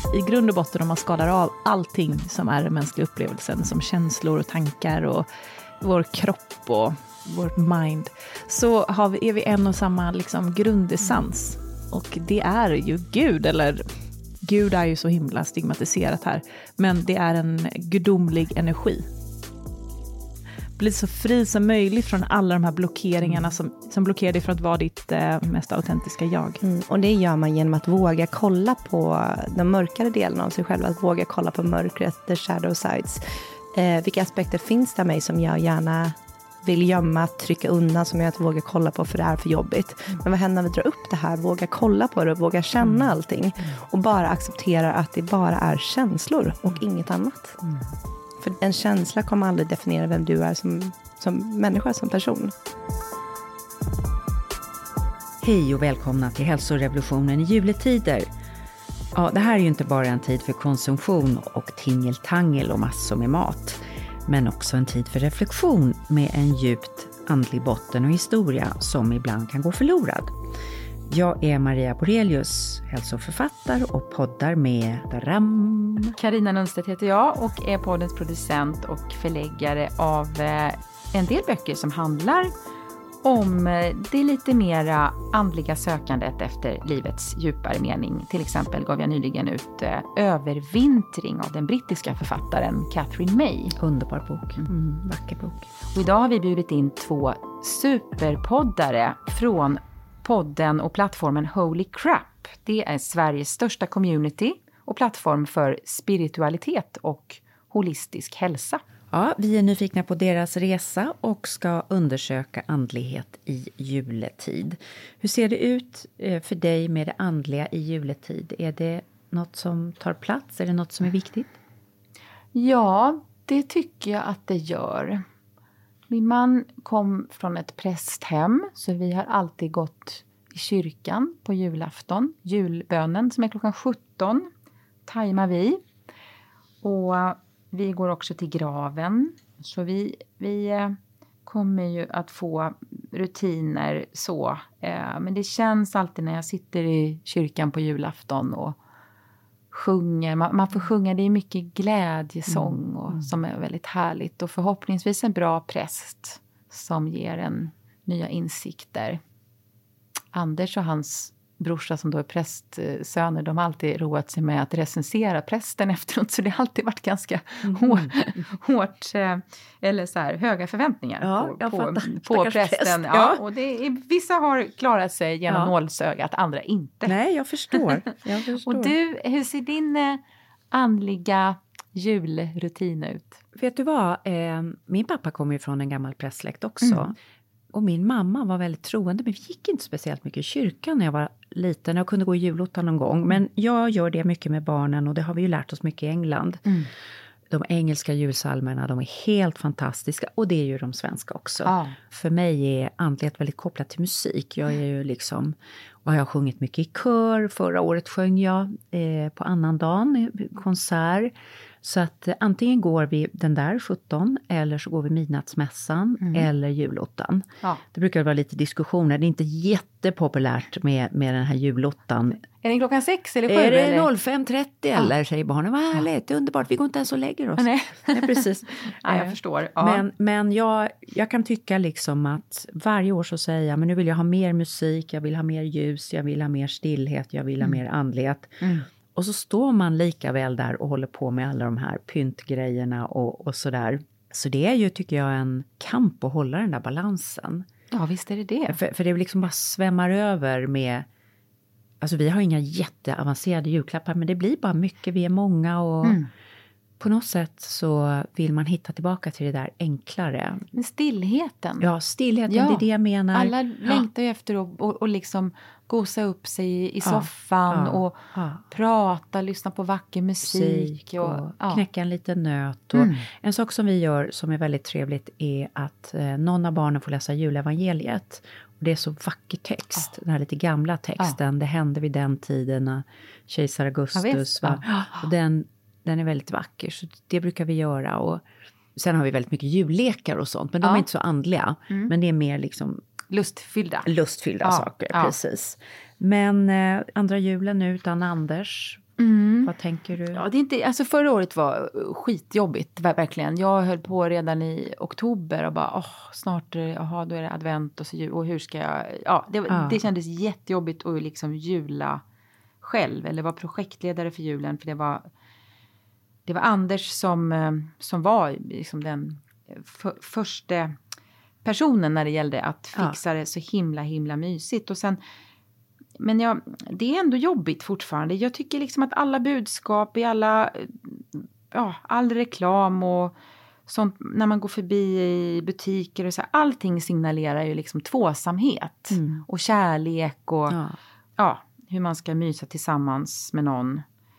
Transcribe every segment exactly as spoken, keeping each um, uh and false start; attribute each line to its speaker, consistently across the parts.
Speaker 1: i grund och botten, om man skalar av allting som är den mänskliga upplevelsen, som känslor och tankar och vår kropp och vårt mind, så har vi, är vi en och samma liksom grundessens. Och det är ju Gud, eller Gud är ju så himla stigmatiserat här, men det är en gudomlig energi. Bli så fri som möjligt från alla de här blockeringarna som, som blockerar dig från att vara ditt eh, mest autentiska jag.
Speaker 2: Mm, och det gör man genom att våga kolla på de mörkare delarna av sig själv, att våga kolla på mörkret, the shadow sides. Eh, vilka aspekter finns det av mig som jag gärna vill gömma, trycka undan, som jag inte vågar kolla på för det är för jobbigt. Mm. Men vad händer när vi drar upp det här? Våga kolla på det och våga känna mm. allting. Mm. Och bara acceptera att det bara är känslor och mm. inget annat. Mm. För en känsla kommer aldrig definiera vem du är som, som människa, som person.
Speaker 3: Hej och välkomna till hälsorevolutionen i juletider. Ja, det här är ju inte bara en tid för konsumtion och tingeltangel och massor med mat. Men också en tid för reflektion med en djupt andlig botten och historia som ibland kan gå förlorad. Jag är Maria Borelius, hälsoförfattare och poddar med Daram.
Speaker 4: Carina Nunstedt heter jag och är poddens producent och förläggare av en del böcker som handlar om det lite mera andliga sökandet efter livets djupare mening. Till exempel gav jag nyligen ut Övervintring av den brittiska författaren Catherine May.
Speaker 3: Underbar bok, mm, vacker bok.
Speaker 4: Och idag har vi bjudit in två superpoddare från podden och plattformen Holy Crap. Det är Sveriges största community och plattform för spiritualitet och holistisk hälsa.
Speaker 3: Ja, vi är nyfikna på deras resa och ska undersöka andlighet i juletid. Hur ser det ut för dig med det andliga i juletid? Är det något som tar plats? Är det något som är viktigt?
Speaker 4: Ja, det tycker jag att det gör. Min man kom från ett prästhem, så vi har alltid gått i kyrkan på julafton. Julbönen som är klockan sjutton tajmar vi. Och vi går också till graven. Så vi, vi kommer ju att få rutiner så. Men det känns alltid när jag sitter i kyrkan på julafton och sjunger. Man, man får sjunga, det är mycket glädjesång och, mm. som är väldigt härligt. Och förhoppningsvis en bra präst som ger en nya insikter. Anders och hans brorsa som då är prästsöner, de har alltid roat sig med att recensera prästen efteråt. Så det har alltid varit ganska mm. hårt, hårt eller så här, höga förväntningar
Speaker 3: ja,
Speaker 4: på, på,
Speaker 3: på
Speaker 4: prästen.
Speaker 3: Präst,
Speaker 4: ja.
Speaker 3: Ja.
Speaker 4: Och det är, vissa har klarat sig genom ja. nålsögat, andra inte.
Speaker 3: Nej, jag förstår. jag förstår.
Speaker 4: Och du, hur ser din eh, andliga julrutin ut?
Speaker 3: Vet du vad? Eh, min pappa kommer ju från en gammal prästsläkt också. Mm. Och min mamma var väldigt troende, men vi gick inte speciellt mycket i kyrkan när jag var liten. Jag kunde gå i julottan någon gång, men jag gör det mycket med barnen och det har vi ju lärt oss mycket i England. Mm. De engelska julsalmerna, de är helt fantastiska och det är ju de svenska också. Ah. För mig är andlighet väldigt kopplat till musik. Jag är ju liksom, och jag har sjungit mycket i kör. Förra året sjöng jag eh, på annandagen, konsert. Så att eh, antingen går vi den där sjutton eller så går vi midnattsmässan mm. eller julottan. Ja. Det brukar vara lite diskussioner. Det är inte jättepopulärt med, med den här julottan.
Speaker 4: Är det klockan sex eller sju?
Speaker 3: Är det
Speaker 4: eller?
Speaker 3: fem trettio ja. eller säger barnen. Vad härligt, det är underbart. Vi går inte ens och lägger oss.
Speaker 4: Nej,
Speaker 3: Nej precis.
Speaker 4: ja, jag förstår. Ja.
Speaker 3: Men, men jag, jag kan tycka liksom att varje år så säger jag, men nu vill jag ha mer musik, jag vill ha mer ljus, jag vill ha mer stillhet, jag vill ha mm. mer andlighet. Mm. Och så står man lika väl där och håller på med alla de här pyntgrejerna och, och sådär. Så det är ju, tycker jag, en kamp att hålla den där balansen.
Speaker 4: Ja, visst är det det.
Speaker 3: För, för det liksom bara svämmar över med... Alltså vi har inga jätteavancerade julklappar, men det blir bara mycket, vi är många och... Mm. På något sätt så vill man hitta tillbaka till det där enklare.
Speaker 4: Men stillheten.
Speaker 3: Ja, stillheten, ja. Det är det jag menar.
Speaker 4: Alla längtar ju efter att och, och liksom gosa upp sig i, i soffan ja, ja, och ja. prata, lyssna på vacker musik. musik och,
Speaker 3: och
Speaker 4: ja.
Speaker 3: knäcka en liten nöt. Och mm. En sak som vi gör som är väldigt trevligt är att eh, någon av barnen får läsa julevangeliet. Och det är så vacker text, ja. den här lite gamla texten. Ja. Det hände vid den tiden när kejsar Augustus
Speaker 4: ja,
Speaker 3: var... Ja. Och den... Den är väldigt vacker, så det brukar vi göra. Och sen har vi väldigt mycket jullekar och sånt. Men de ja. är inte så andliga. Mm. Men det är mer liksom...
Speaker 4: Lustfyllda.
Speaker 3: Lustfyllda
Speaker 4: ja.
Speaker 3: saker,
Speaker 4: ja.
Speaker 3: precis. Men eh, andra julen nu utan Anders.
Speaker 4: Mm.
Speaker 3: Vad tänker du?
Speaker 4: Ja, det är inte, alltså förra året var skitjobbigt, verkligen. Jag höll på redan i oktober och bara, åh, snart, jaha, då är det advent och så jul, och hur ska jag, ja, det,
Speaker 3: Ja.
Speaker 4: det kändes jättejobbigt att liksom jula själv, eller vara projektledare för julen, för det var, det var Anders som, som var liksom den för, första personen när det gällde att fixa ja. det så himla, himla mysigt. Och sen, men jag, det är ändå jobbigt fortfarande. Jag tycker liksom att alla budskap i alla, ja, all reklam och sånt, när man går förbi i butiker och så här, allting signalerar ju liksom tvåsamhet mm. och kärlek och ja. ja, hur man ska mysa tillsammans med någon.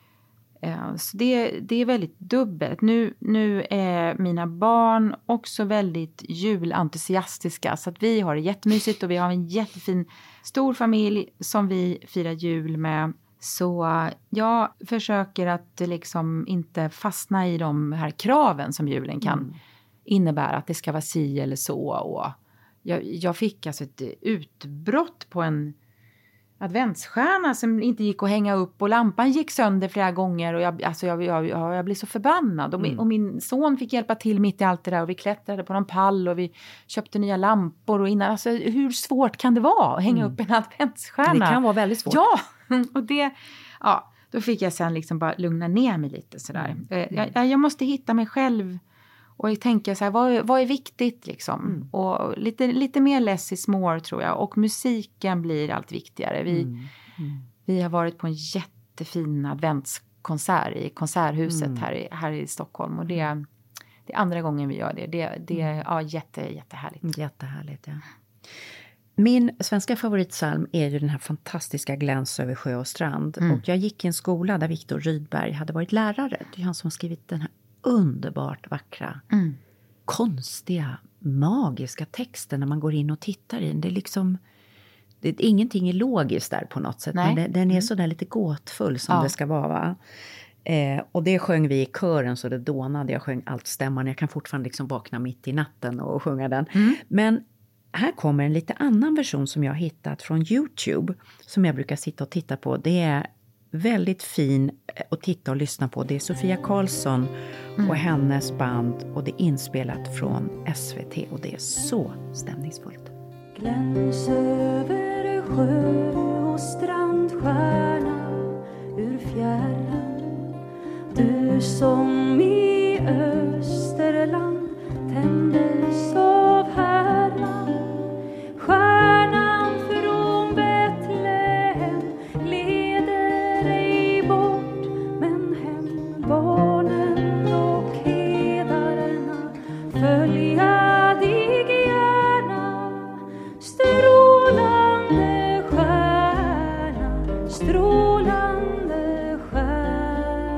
Speaker 4: Så det, det är väldigt dubbelt. Nu, nu är mina barn också väldigt julentusiastiska. Så att vi har det jättemysigt och vi har en jättefin stor familj som vi firar jul med. Så jag försöker att liksom inte fastna i de här kraven som julen kan mm. innebära. Att det ska vara si eller så. Och jag, jag fick alltså ett utbrott på en adventsstjärna som inte gick att hänga upp och lampan gick sönder flera gånger och jag, alltså jag, jag, jag, jag blev så förbannad och min, mm. och min son fick hjälpa till mitt i allt det där och vi klättrade på någon pall och vi köpte nya lampor och innan, alltså hur svårt kan det vara att hänga mm. upp en adventsstjärna?
Speaker 3: Det kan vara väldigt svårt.
Speaker 4: Ja, och det, ja, då fick jag sen liksom bara lugna ner mig lite sådär. Mm. Jag, jag måste hitta mig själv och tänka så här, vad, vad är viktigt liksom? Mm. Och lite, lite mer less is more tror jag. Och musiken blir allt viktigare. Vi, mm. Mm. vi har varit på en jättefin adventskonsert i Konserthuset mm. här, i, här i Stockholm. Och det, det är andra gången vi gör det. Det, det är ja, jätte, jättehärligt.
Speaker 3: Jättehärligt, ja. Min svenska favoritsalm är ju den här fantastiska Gläns över sjö och strand. Mm. Och jag gick i en skola där Viktor Rydberg hade varit lärare. Det är han som skrivit den här underbart vackra, mm. konstiga, magiska texten när man går in och tittar i den. Det är liksom, det är, ingenting är logiskt där på något sätt. Nej. Men det, den är mm. sådär lite gåtfull som ja. det ska vara, va? Eh, och det sjöng vi i kören så det dånade. Jag sjöng allt stämman. Jag kan fortfarande liksom vakna mitt i natten och sjunga den. Mm. Men här kommer en lite annan version som jag har hittat från YouTube. Som jag brukar sitta och titta på. Det är väldigt fin att titta och lyssna på. Det är Sofia Karlsson mm. och hennes band. Och det är inspelat från S V T. Och det är så stämningsfullt.
Speaker 5: Gläns över sjö och strandstjärna ur fjärran. Du som i Österland tändes av Herran. Stjärnan från Betlehem leder ej bort, men hem barnen och hedarna följa dig gärna. Strålande stjärna, strålande stjärna.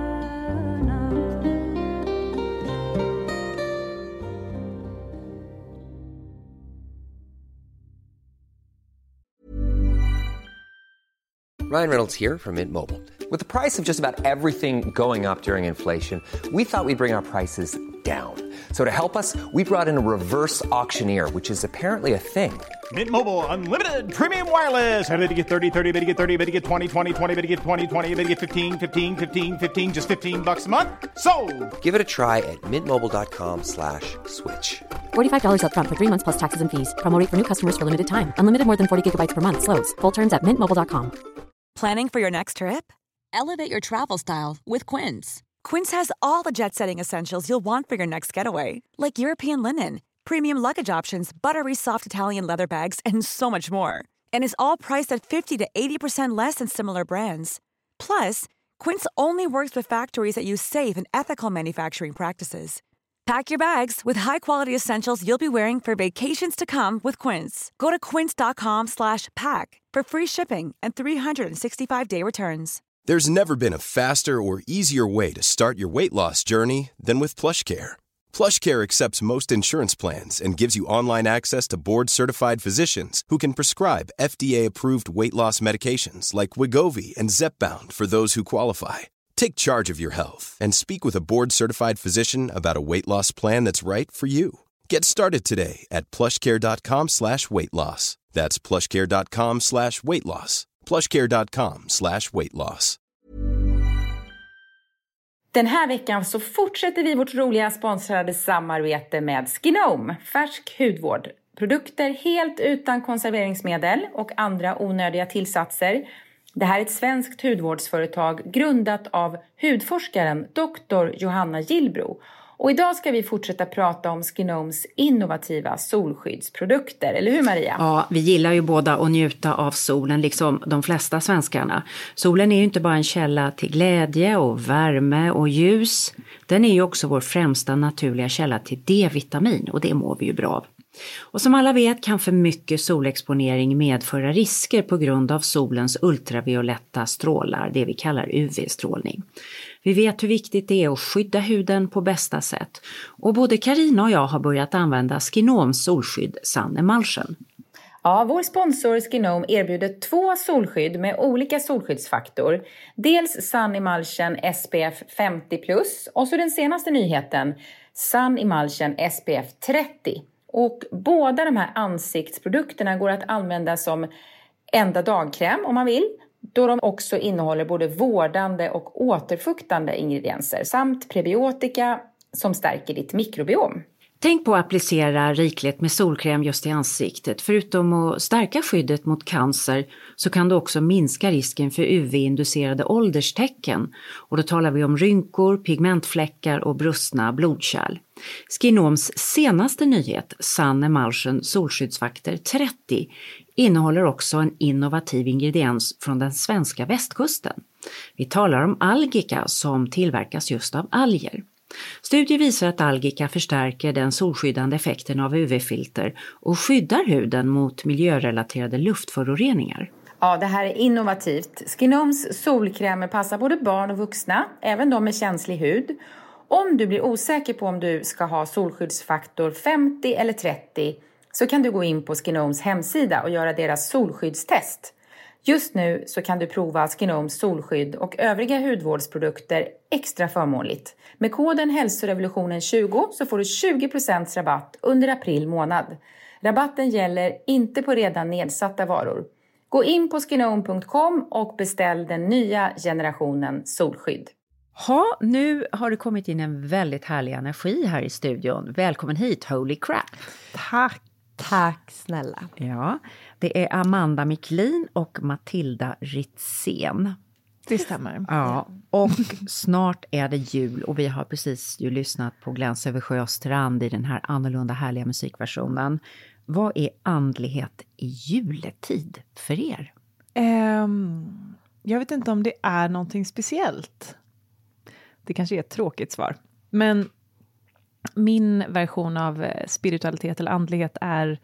Speaker 6: Ryan Reynolds here from Mint Mobile. With the price of just about everything going up during inflation, we thought we'd bring our prices down. So to help us, we brought in a reverse auctioneer, which is apparently a thing.
Speaker 7: Mint Mobile Unlimited Premium Wireless. How to get thirty, thirty, how to get thirty, how to get twenty, twenty, twenty, how to get twenty, twenty, how to get fifteen, fifteen, fifteen, fifteen, just fifteen bucks a month? Sold!
Speaker 6: Give it a try at mintmobile.com slash switch.
Speaker 8: forty-five dollars up front for three months plus taxes and fees. Promo rate for new customers for limited time. Unlimited more than forty gigabytes per month. Slows full terms at mint mobile dot com.
Speaker 9: Planning for your next trip? Elevate your travel style with Quince. Quince has all the jet-setting essentials you'll want for your next getaway, like European linen, premium luggage options, buttery soft Italian leather bags, and so much more. And is all priced at fifty to eighty percent less than similar brands. Plus, Quince only works with factories that use safe and ethical manufacturing practices. Pack your bags with high-quality essentials you'll be wearing for vacations to come with Quince. Go to quince.com slash pack for free shipping and three sixty-five day returns.
Speaker 10: There's never been a faster or easier way to start your weight loss journey than with PlushCare. PlushCare accepts most insurance plans and gives you online access to board-certified physicians who can prescribe F D A-approved weight loss medications like Wegovy and Zepbound for those who qualify. Take charge of your health and speak with a board-certified physician about a weight loss plan that's right for you. Get started today at plushcare.com slash weight loss. That's plushcare.com slash weight loss. plushcare.com slash weight loss.
Speaker 11: Den här veckan så fortsätter vi vårt roliga sponsrade samarbete med Skinome, färsk hudvård. Produkter helt utan konserveringsmedel och andra onödiga tillsatser. Det här är ett svenskt hudvårdsföretag grundat av hudforskaren doktor Johanna Gillbro. Och idag ska vi fortsätta prata om Skinomes innovativa solskyddsprodukter. Eller hur, Maria?
Speaker 3: Ja, vi gillar ju båda att njuta av solen, liksom de flesta svenskarna. Solen är ju inte bara en källa till glädje och värme och ljus. Den är ju också vår främsta naturliga källa till D-vitamin, och det mår vi ju bra av. Och som alla vet kan för mycket solexponering medföra risker på grund av solens ultravioletta strålar, det vi kallar U V-strålning. Vi vet hur viktigt det är att skydda huden på bästa sätt. Och både Carina och jag har börjat använda Skinomes solskydd Sun Emulsion.
Speaker 11: Ja, vår sponsor Skinome erbjuder två solskydd med olika solskyddsfaktor. Dels Sun Emulsion S P F femtio plus och så den senaste nyheten Sun Emulsion S P F trettio. Och båda de här ansiktsprodukterna går att använda som enda dagkräm om man vill. Då de också innehåller både vårdande och återfuktande ingredienser samt prebiotika som stärker ditt mikrobiom.
Speaker 3: Tänk på att applicera rikligt med solkräm just i ansiktet. Förutom att stärka skyddet mot cancer så kan det också minska risken för U V-inducerade ålderstecken. Och då talar vi om rynkor, pigmentfläckar och brustna blodkärl. Skinomes senaste nyhet, Sun Emulsion solskyddsfaktor trettio, innehåller också en innovativ ingrediens från den svenska västkusten. Vi talar om algika som tillverkas just av alger. Studier visar att algika förstärker den solskyddande effekten av U V-filter och skyddar huden mot miljörelaterade luftföroreningar.
Speaker 11: Ja, det här är innovativt. Skinomes solkrämer passar både barn och vuxna, även de med känslig hud. Om du blir osäker på om du ska ha solskyddsfaktor femtio eller trettio så kan du gå in på Skinomes hemsida och göra deras solskyddstest. Just nu så kan du prova Skinomes solskydd och övriga hudvårdsprodukter extra förmånligt. Med koden hälsorevolutionen tjugo så får du tjugo procent rabatt under april månad. Rabatten gäller inte på redan nedsatta varor. Gå in på skinome punkt com och beställ den nya generationen solskydd.
Speaker 3: Ja, nu har det kommit in en väldigt härlig energi här i studion. Välkommen hit, Holy Crap.
Speaker 2: Tack. Tack snälla.
Speaker 3: Ja, det är Amanda Miklin och Matilda Ritzén.
Speaker 1: Det stämmer.
Speaker 3: Ja, och snart är det jul och vi har precis ju lyssnat på Gläns över sjö och strand i den här annorlunda härliga musikversionen. Vad är andlighet i juletid för er?
Speaker 1: Um, jag vet inte om det är någonting speciellt. Det kanske är ett tråkigt svar. Men min version av spiritualitet eller andlighet är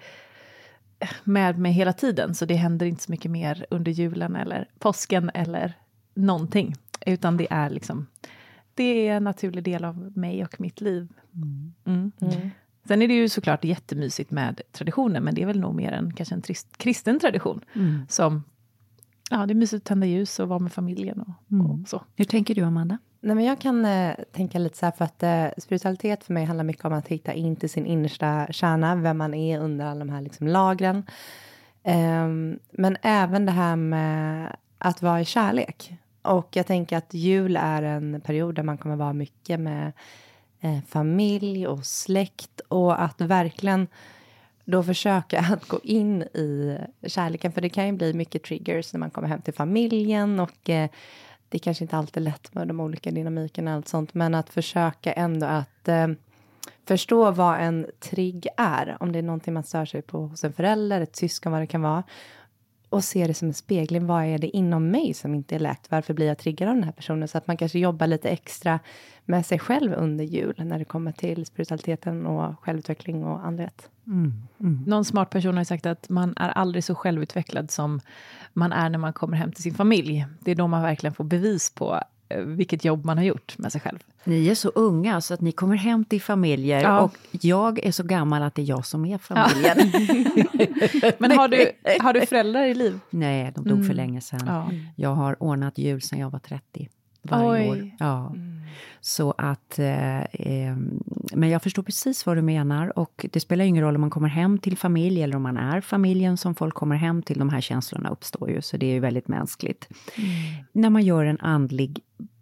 Speaker 1: med mig hela tiden. Så det händer inte så mycket mer under julen eller påsken eller någonting. Utan det är liksom, det är en naturlig del av mig och mitt liv. Mm. Mm. Mm. Sen är det ju såklart jättemysigt med traditioner. Men det är väl nog mer en kanske en trist, kristen tradition. Mm. Som, ja, det är mysigt att tända ljus och vara med familjen och, mm. och så.
Speaker 3: Hur tänker du, Amanda?
Speaker 2: Nej, men jag kan eh, tänka lite så här, för att eh, spiritualitet för mig handlar mycket om att hitta in till sin innersta kärna, vem man är under alla de här liksom, lagren. Eh, men även det här med att vara i kärlek. Och jag tänker att jul är en period där man kommer vara mycket med eh, familj och släkt. Och att verkligen då försöka att gå in i kärleken. För det kan ju bli mycket triggers när man kommer hem till familjen och eh, det kanske inte alltid är lätt med de olika dynamikerna och allt sånt. Men att försöka ändå att eh, förstå vad en trigg är. Om det är någonting man stör sig på hos en förälder, ett syskon, vad det kan vara. Och se det som en spegling. Vad är det inom mig som inte är lätt? Varför blir jag triggad av den här personen? Så att man kanske jobbar lite extra med sig själv under jul. När det kommer till spiritualiteten och självutveckling och andlighet.
Speaker 1: Mm. Mm. Någon smart person har sagt att man är aldrig så självutvecklad som man är när man kommer hem till sin familj. Det är då man verkligen får bevis på vilket jobb man har gjort med sig själv.
Speaker 3: Ni är så unga så att ni kommer hem till familjer ja. Och jag är så gammal att det är jag som är familjen.
Speaker 1: Ja. Men har du, har du föräldrar i liv?
Speaker 3: Nej, de dog mm. för länge sedan. Ja. Jag har ordnat jul sedan jag var trettio. Varje år. Ja. Mm. Så att, eh, men jag förstår precis vad du menar och det spelar ingen roll om man kommer hem till familj eller om man är familjen som folk kommer hem till. De här känslorna uppstår ju, så det är ju väldigt mänskligt. Mm. När man gör en andlig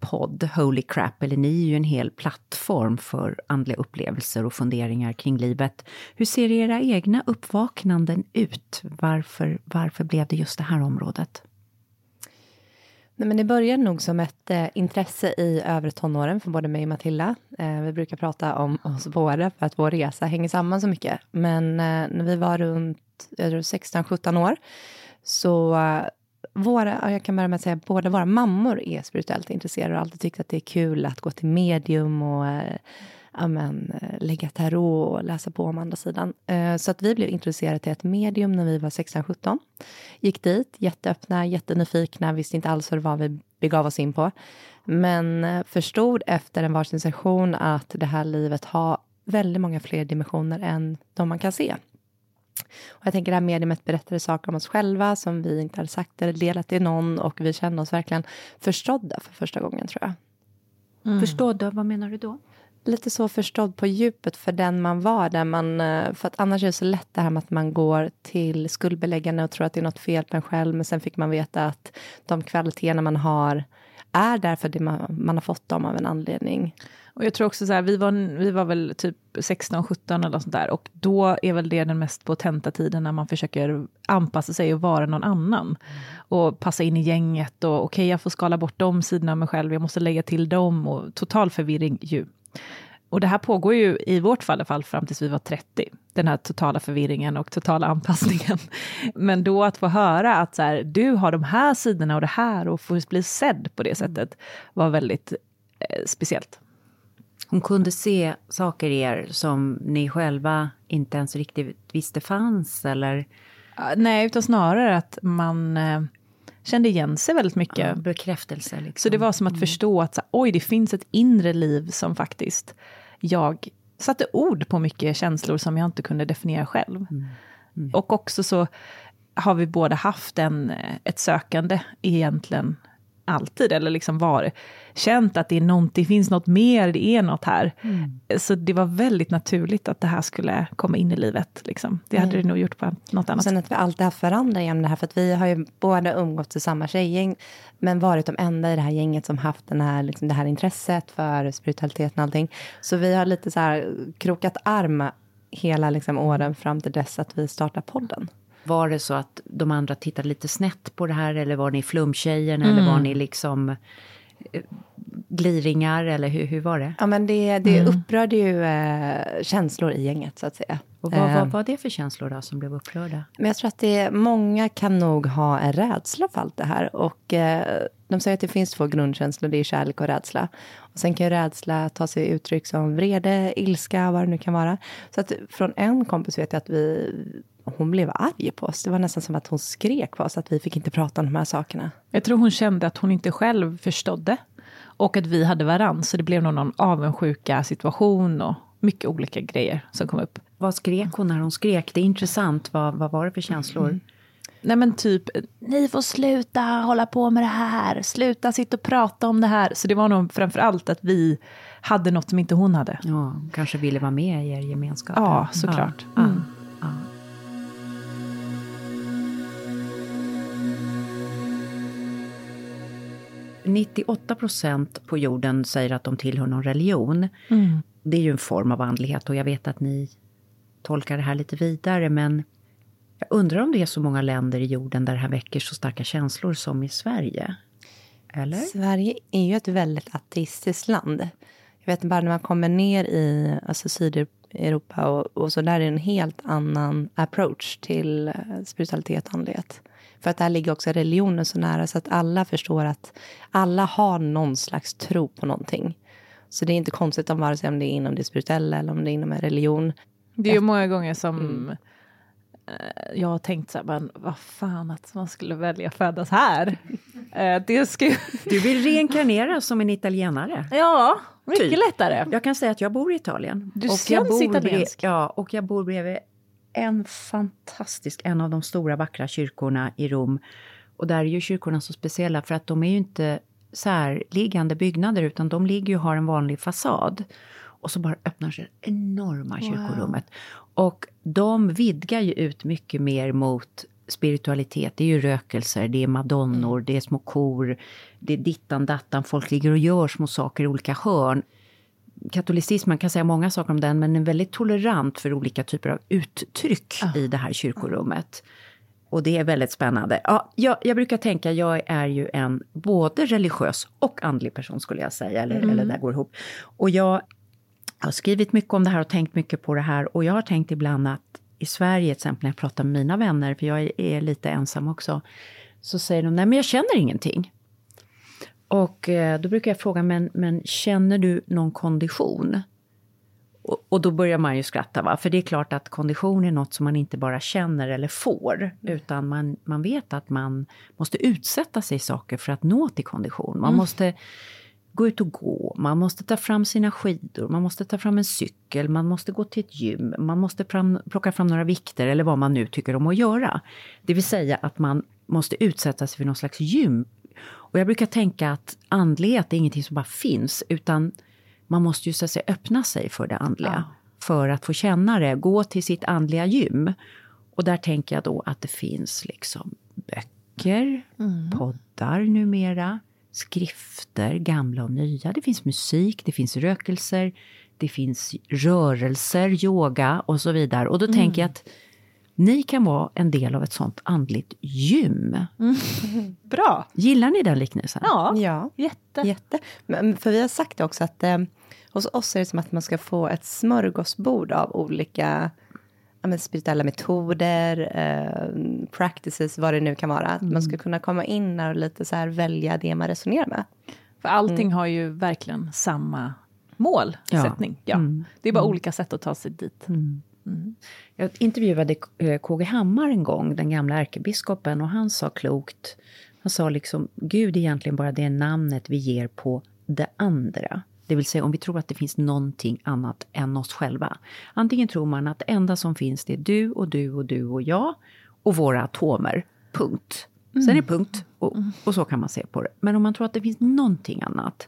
Speaker 3: podd Holy Crap, eller ni är ju en hel plattform för andliga upplevelser och funderingar kring livet. Hur ser era egna uppvaknanden ut? Varför, varför blev det just det här området?
Speaker 2: Nej, men det började nog som ett eh, intresse i övre tonåren för både mig och Matilda. Eh, vi brukar prata om oss båda för att vår resa hänger samman så mycket. Men eh, när vi var runt sexton sjutton år så eh, våra, jag kan börja med att säga, båda våra mammor är spirituellt intresserade och alltid tyckt att det är kul att gå till medium och eh, amen, lägga tarot och läsa på om andra sidan. Eh, så att vi blev intresserade till ett medium när vi var sexton sjutton. Gick dit, jätteöppna, jättenyfikna, visste inte alls vad det var vi begav oss in på. Men eh, förstod efter en varsin session att det här livet har väldigt många fler dimensioner än de man kan se. Och jag tänker det här mediumet berättade saker om oss själva som vi inte hade sagt eller delat till någon, och vi kände oss verkligen förstådda för första gången, tror jag.
Speaker 3: Mm. Förstådda, vad menar du då?
Speaker 2: Lite så förstådd på djupet för den man var. Där man, för att annars är det så lätt det här med att man går till skuldbeläggande och tror att det är något fel på en själv. Men sen fick man veta att de kvaliteterna man har är därför det man, man har fått dem av en anledning.
Speaker 1: Och jag tror också så här, vi var, vi var väl typ sexton sjutton eller sånt där. Och då är väl det den mest potenta tiden när man försöker anpassa sig och vara någon annan. Mm. Och passa in i gänget och okej, okay, jag får skala bort de sidorna av mig själv. Jag måste lägga till dem och total förvirring ju. Och det här pågår ju i vårt fall, i fall fram tills vi var trettio. Den här totala förvirringen och totala anpassningen. Men då att få höra att så här, du har de här sidorna och det här och få bli sedd på det sättet var väldigt eh, speciellt.
Speaker 3: Hon kunde se saker i er som ni själva inte ens riktigt visste fanns, eller?
Speaker 1: Uh, nej, utan snarare att man uh, kände igen sig väldigt mycket.
Speaker 3: Ja, bekräftelse liksom.
Speaker 1: Så det var som att mm. förstå att så, oj, det finns ett inre liv som faktiskt jag satte ord på mycket känslor som jag inte kunde definiera själv. Mm. Mm. Och också så har vi båda haft en, ett sökande egentligen alltid, eller liksom var känt att det är något, det finns något mer, det är något här. Mm. Så det var väldigt naturligt att det här skulle komma in i livet. Liksom. Det hade mm. det nog gjort på något annat.
Speaker 2: Och sen att vi alltid haft varandra genom det här, för att vi har ju båda umgått i samma tjejgäng, men varit de enda i det här gänget som haft den här, liksom, det här intresset för spiritualiteten och allting. Så vi har lite så här krokat arm hela liksom, åren fram till dess att vi startade podden.
Speaker 3: Var det så att de andra tittade lite snett på det här, eller var ni flumtjejen, mm. eller var ni liksom gliringar, eller hur, hur var det?
Speaker 2: Ja, men det, det mm. upprörde ju eh, känslor i gänget, så att säga.
Speaker 3: Och vad, vad var det för känslor då som blev upprörda?
Speaker 2: Men jag tror att det, många kan nog ha en rädsla för allt det här. Och eh, de säger att det finns två grundkänslor, det är kärlek och rädsla. Och sen kan ju rädsla ta sig uttryck som vrede, ilska, vad det nu kan vara. Så att från en kompis vet jag att vi... hon blev arg på oss. Det var nästan som att hon skrek på oss att vi fick inte prata om de här sakerna.
Speaker 1: Jag tror hon kände att hon inte själv förstådde. Och att vi hade varann. Så det blev nog någon avundsjuka situation och mycket olika grejer som kom upp.
Speaker 3: Vad skrek hon när hon skrek? Det är intressant. Vad, vad var det för känslor? Mm.
Speaker 1: Nej, men typ, ni får sluta hålla på med det här. Sluta sitta och prata om det här. Så det var nog framförallt att vi hade något som inte hon hade.
Speaker 3: Ja, kanske ville vara med i er gemenskap.
Speaker 1: Ja, såklart. Ja. Mm. Ja.
Speaker 3: nittioåtta procent på jorden säger att de tillhör någon religion. Mm. Det är ju en form av andlighet, och jag vet att ni tolkar det här lite vidare, men jag undrar om det är så många länder i jorden där det här väcker så starka känslor som i Sverige. Eller?
Speaker 2: Sverige är ju ett väldigt ateistiskt land. Jag vet bara när man kommer ner i alltså Sydeuropa och, och så där är det en helt annan approach till spiritualitet och andlighet. För att där ligger också religionen så nära så att alla förstår att alla har någon slags tro på någonting. Så det är inte konstigt om vare sig om det är inom det spirituella eller om det är inom en religion.
Speaker 1: Det är ju många gånger som mm. jag har tänkt så här, men vad fan att man skulle välja födas här. det ska...
Speaker 3: Du vill reinkarnera som en italienare.
Speaker 1: Ja, mycket typ. Lättare.
Speaker 3: Jag kan säga att jag bor i Italien.
Speaker 1: Du
Speaker 3: och
Speaker 1: känns
Speaker 3: jag
Speaker 1: italiensk.
Speaker 3: Ja, och jag bor bredvid en fantastisk, en av de stora vackra kyrkorna i Rom. Och där är ju kyrkorna så speciella för att de är ju inte särliggande byggnader, utan de ligger ju och har en vanlig fasad. Och så bara öppnar sig enorma wow. kyrkorummet. Och de vidgar ju ut mycket mer mot spiritualitet, det är ju rökelser, det är madonnor, mm. det är små kor, det är dittan, dattan, folk ligger och gör små saker i olika hörn. Katolicism, man kan säga många saker om den, men är väldigt tolerant för olika typer av uttryck ah. i det här kyrkorummet. Och det är väldigt spännande. Ja, jag, jag brukar tänka, jag är ju en både religiös och andlig person skulle jag säga, eller, mm. eller det går ihop. Och jag har skrivit mycket om det här och tänkt mycket på det här, och jag har tänkt ibland att i Sverige, till exempel när jag pratar med mina vänner, för jag är, är lite ensam också, så säger de, nej men jag känner ingenting. Och eh, då brukar jag fråga, men, men känner du någon kondition? Och, och då börjar man ju skratta, va? För det är klart att kondition är något som man inte bara känner eller får, utan man, man vet att man måste utsätta sig i saker för att nå till kondition. Man mm. måste gå ut och gå, man måste ta fram sina skidor, man måste ta fram en cykel, man måste gå till ett gym, man måste fram, plocka fram några vikter eller vad man nu tycker om att göra. Det vill säga att man måste utsätta sig för någon slags gym. Och jag brukar tänka att andlighet är ingenting som bara finns, utan man måste ju så att säga öppna sig för det andliga. Ja. För att få känna det, gå till sitt andliga gym. Och där tänker jag då att det finns liksom böcker, mm. poddar numera, skrifter, gamla och nya. Det finns musik, det finns rökelser, det finns rörelser, yoga och så vidare. Och då mm. tänker jag att ni kan vara en del av ett sånt andligt gym.
Speaker 1: Mm. Bra.
Speaker 3: Gillar ni den liknelsen?
Speaker 2: Ja, ja.
Speaker 1: Jätte.
Speaker 2: Jätte. Men, för vi har sagt också att eh, hos oss är det som att man ska få ett smörgåsbord av olika ja, men spirituella metoder, eh, practices, vad det nu kan vara. Att mm. man ska kunna komma in och lite så här välja det man resonerar med.
Speaker 1: För allting mm. har ju verkligen samma målsättning. Ja. Ja. Mm. Det är bara mm. olika sätt att ta sig dit.
Speaker 3: Mm. Mm. Jag intervjuade K G Hammar en gång, den gamla ärkebiskopen, och han sa klokt, han sa liksom, Gud är egentligen bara det namnet vi ger på det andra. Det vill säga om vi tror att det finns någonting annat än oss själva. Antingen tror man att det enda som finns det är du och du och du och jag och våra atomer, punkt. Mm. Sen är det punkt och, och så kan man se på det. Men om man tror att det finns någonting annat,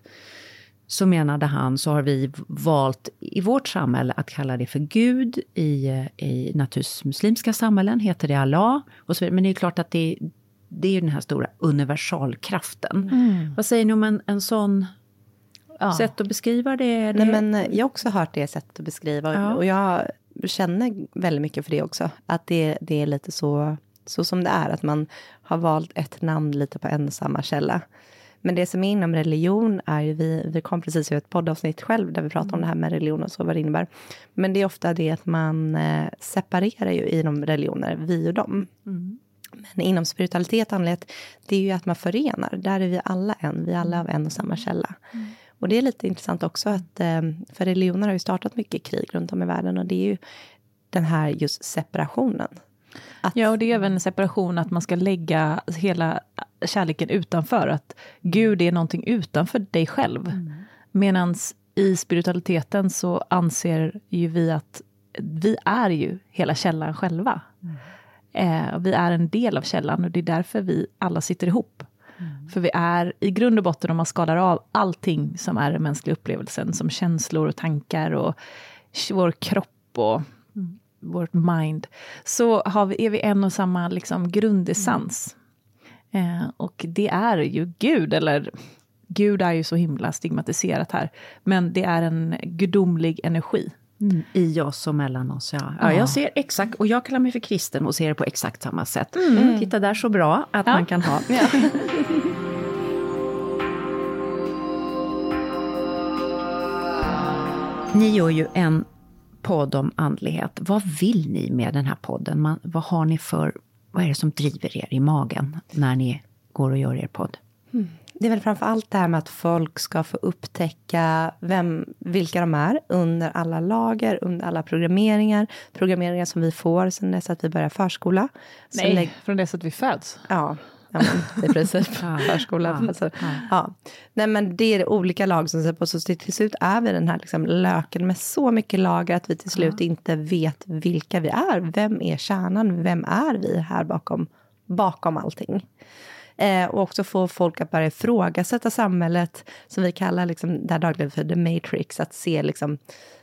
Speaker 3: så menade han, så har vi valt i vårt samhälle att kalla det för Gud. I, i naturligtvis muslimska samhällen heter det Allah. Och så, men det är klart att det, det är ju den här stora universalkraften. Mm. Vad säger ni om en, en sån ja. sätt att beskriva det?
Speaker 2: Nej, men jag har också hört det sättet att beskriva. Ja. Och jag känner väldigt mycket för det också. Att det, det är lite så, så som det är. Att man har valt ett namn lite på en samma källa. Men det som är inom religion är ju, vi, vi kom precis i ett poddavsnitt själv där vi pratar mm. om det här med religion och så vad det innebär. Men det är ofta det att man eh, separerar ju inom religioner, vi och dem. Mm. Men inom spiritualitet, andlighet, det är ju att man förenar. Där är vi alla en, vi är alla av en och samma källa. Mm. Och det är lite intressant också att, eh, för religioner har ju startat mycket krig runt om i världen. Och det är ju den här just separationen. Att,
Speaker 1: ja, och det är även en separation att man ska lägga hela kärleken utanför. Att Gud är någonting utanför dig själv. Mm. Medan i spiritualiteten så anser ju vi att vi är ju hela källan själva. Mm. Eh, vi är en del av källan och det är därför vi alla sitter ihop. Mm. För vi är i grund och botten, om man skalar av allting som är den mänskliga upplevelsen. Som känslor och tankar och vår kropp och mm. vårt mind, så har vi, är vi en och samma liksom grundessens. Mm. Eh, och det är ju Gud, eller Gud är ju så himla stigmatiserat här, men det är en gudomlig energi.
Speaker 3: Mm. I oss och mellan oss, ja. Ja, jag ser exakt, och jag kallar mig för kristen och ser det på exakt samma sätt. Mm. Titta där, så bra att ja. man kan ha. Ja. Ni gör ju en podd om andlighet. Vad vill ni med den här podden? Man, vad har ni för, vad är det som driver er i magen när ni går och gör er podd?
Speaker 2: Mm. Det är väl framförallt det här med att folk ska få upptäcka vem, vilka de är under alla lager, under alla programmeringar. Programmeringar som vi får sedan dess att vi börjar förskola.
Speaker 1: Nej, lägg... från dess att vi föds.
Speaker 2: Ja, ja men, det är precis förskola. Ja, alltså, ja. Ja. Nej, men det är olika lag som säger på, så till slut är vi den här liksom, löken med så mycket lager att vi till slut ja. inte vet vilka vi är. Vem är kärnan? Vem är vi här bakom, bakom allting? Eh, och också få folk att börja ifrågasätta samhället som vi kallar liksom, där dagligen för The Matrix, att se liksom,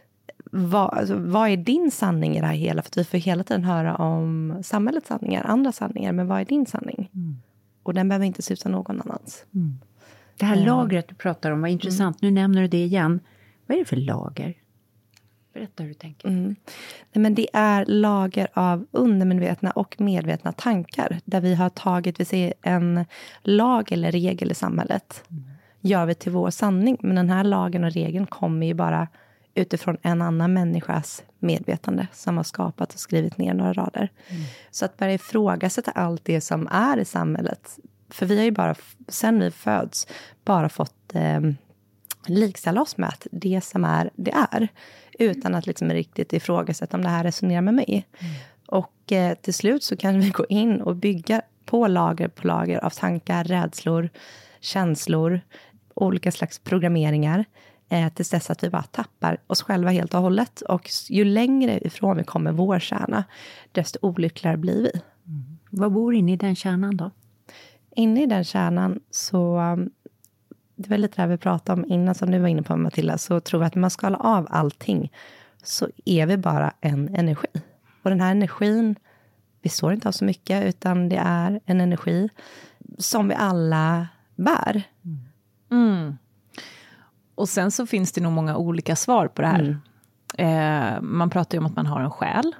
Speaker 2: vad, alltså, vad är din sanning i det här hela? För att vi får hela tiden höra om samhällets sanningar, andra sanningar. Men vad är din sanning? Mm. Och den behöver inte se ut som någon annans.
Speaker 3: Mm. Det här lagret du pratar om var intressant. Mm. Nu nämner du det igen. Vad är det för lager? Berätta hur du tänker.
Speaker 2: Mm. Nej, men det är lager av undermedvetna och medvetna tankar. Där vi har tagit, vi säger, en lag eller regel i samhället. Mm. Gör vi till vår sanning. Men den här lagen och regeln kommer ju bara utifrån en annan människas medvetande. Som har skapat och skrivit ner några rader. Mm. Så att börja ifrågasätta allt det som är i samhället. För vi har ju bara, sen vi föds, bara fått eh, likställa oss med att det som är, det är. Utan att liksom riktigt ifrågasätta om det här resonerar med mig. Mm. Och eh, till slut så kan vi gå in och bygga på lager på lager av tankar, rädslor, känslor, olika slags programmeringar. Eh, tills dess att vi bara tappar oss själva helt och hållet. Och ju längre ifrån vi kommer vår kärna, desto olyckligare blir vi.
Speaker 3: Mm. Vad bor inne i den kärnan då?
Speaker 2: Inne i den kärnan så, det var lite det här vi pratade om innan som du var inne på, Matilda, så tror vi att när man skalar av allting så är vi bara en energi. Och den här energin består inte av så mycket, utan det är en energi som vi alla bär.
Speaker 1: Mm. Och sen så finns det nog många olika svar på det här. Mm. Eh, man pratar ju om att man har en själ.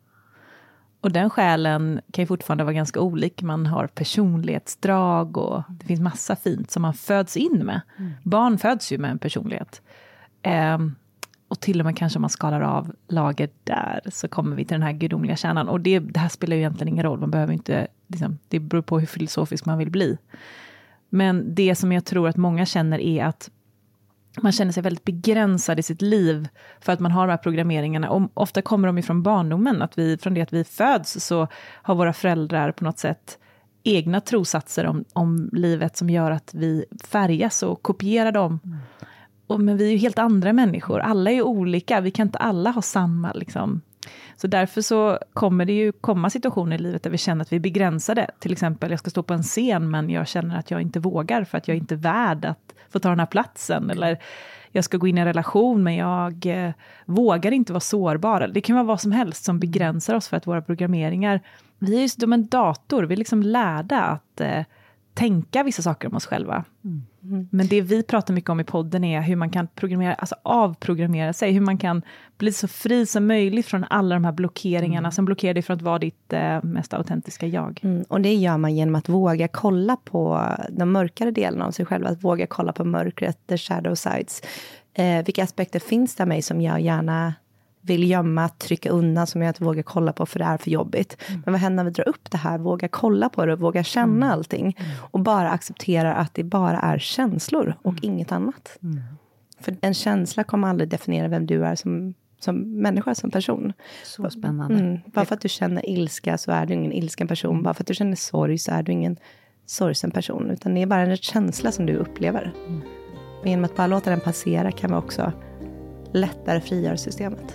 Speaker 1: Och den själen kan ju fortfarande vara ganska olik. Man har personlighetsdrag och det finns massa fint som man föds in med. Mm. Barn föds ju med en personlighet. Eh, och till och med kanske om man skalar av lager där så kommer vi till den här gudomliga kärnan. Och det, det här spelar ju egentligen ingen roll. Man behöver inte, liksom, det beror på hur filosofisk man vill bli. Men det som jag tror att många känner är att man känner sig väldigt begränsad i sitt liv för att man har de här programmeringarna. Och ofta kommer de ifrån barndomen. Att vi, från det att vi föds så har våra föräldrar på något sätt egna trosatser om, om livet som gör att vi färgas och kopierar dem. Mm. Och, men vi är ju helt andra människor. Alla är olika. Vi kan inte alla ha samma liksom. Så därför så kommer det ju komma situationer i livet där vi känner att vi är begränsade. Till exempel, jag ska stå på en scen men jag känner att jag inte vågar för att jag inte är värd att få ta den här platsen. Eller jag ska gå in i en relation men jag eh, vågar inte vara sårbar. Det kan vara vad som helst som begränsar oss för att våra programmeringar, vi är ju som en dator. Vi är liksom lärda att eh, tänka vissa saker om oss själva. Mm. Mm. Men det vi pratar mycket om i podden är hur man kan programmera, alltså avprogrammera sig. Hur man kan bli så fri som möjligt från alla de här blockeringarna mm. som blockerar dig från att vara ditt eh, mest autentiska jag.
Speaker 2: Mm. Och det gör man genom att våga kolla på de mörkare delarna av sig själv. Att våga kolla på mörkret, the shadow sides. Eh, vilka aspekter finns det av mig som jag gärna vill gömma, trycka undan, som jag inte vågar kolla på för det är för jobbigt. Mm. Men vad händer när vi drar upp det här? Våga kolla på det, våga känna mm. allting. Mm. Och bara acceptera att det bara är känslor och mm. inget annat. Mm. För en känsla kommer aldrig definiera vem du är som, som människa, som person.
Speaker 3: Så spännande. Mm.
Speaker 2: Bara för att du känner ilska så är du ingen ilsken person. Mm. Bara för att du känner sorg så är du ingen sorgsen person. Utan det är bara en känsla som du upplever. Mm. Och genom att bara låta den passera kan man också lättare frigöra systemet.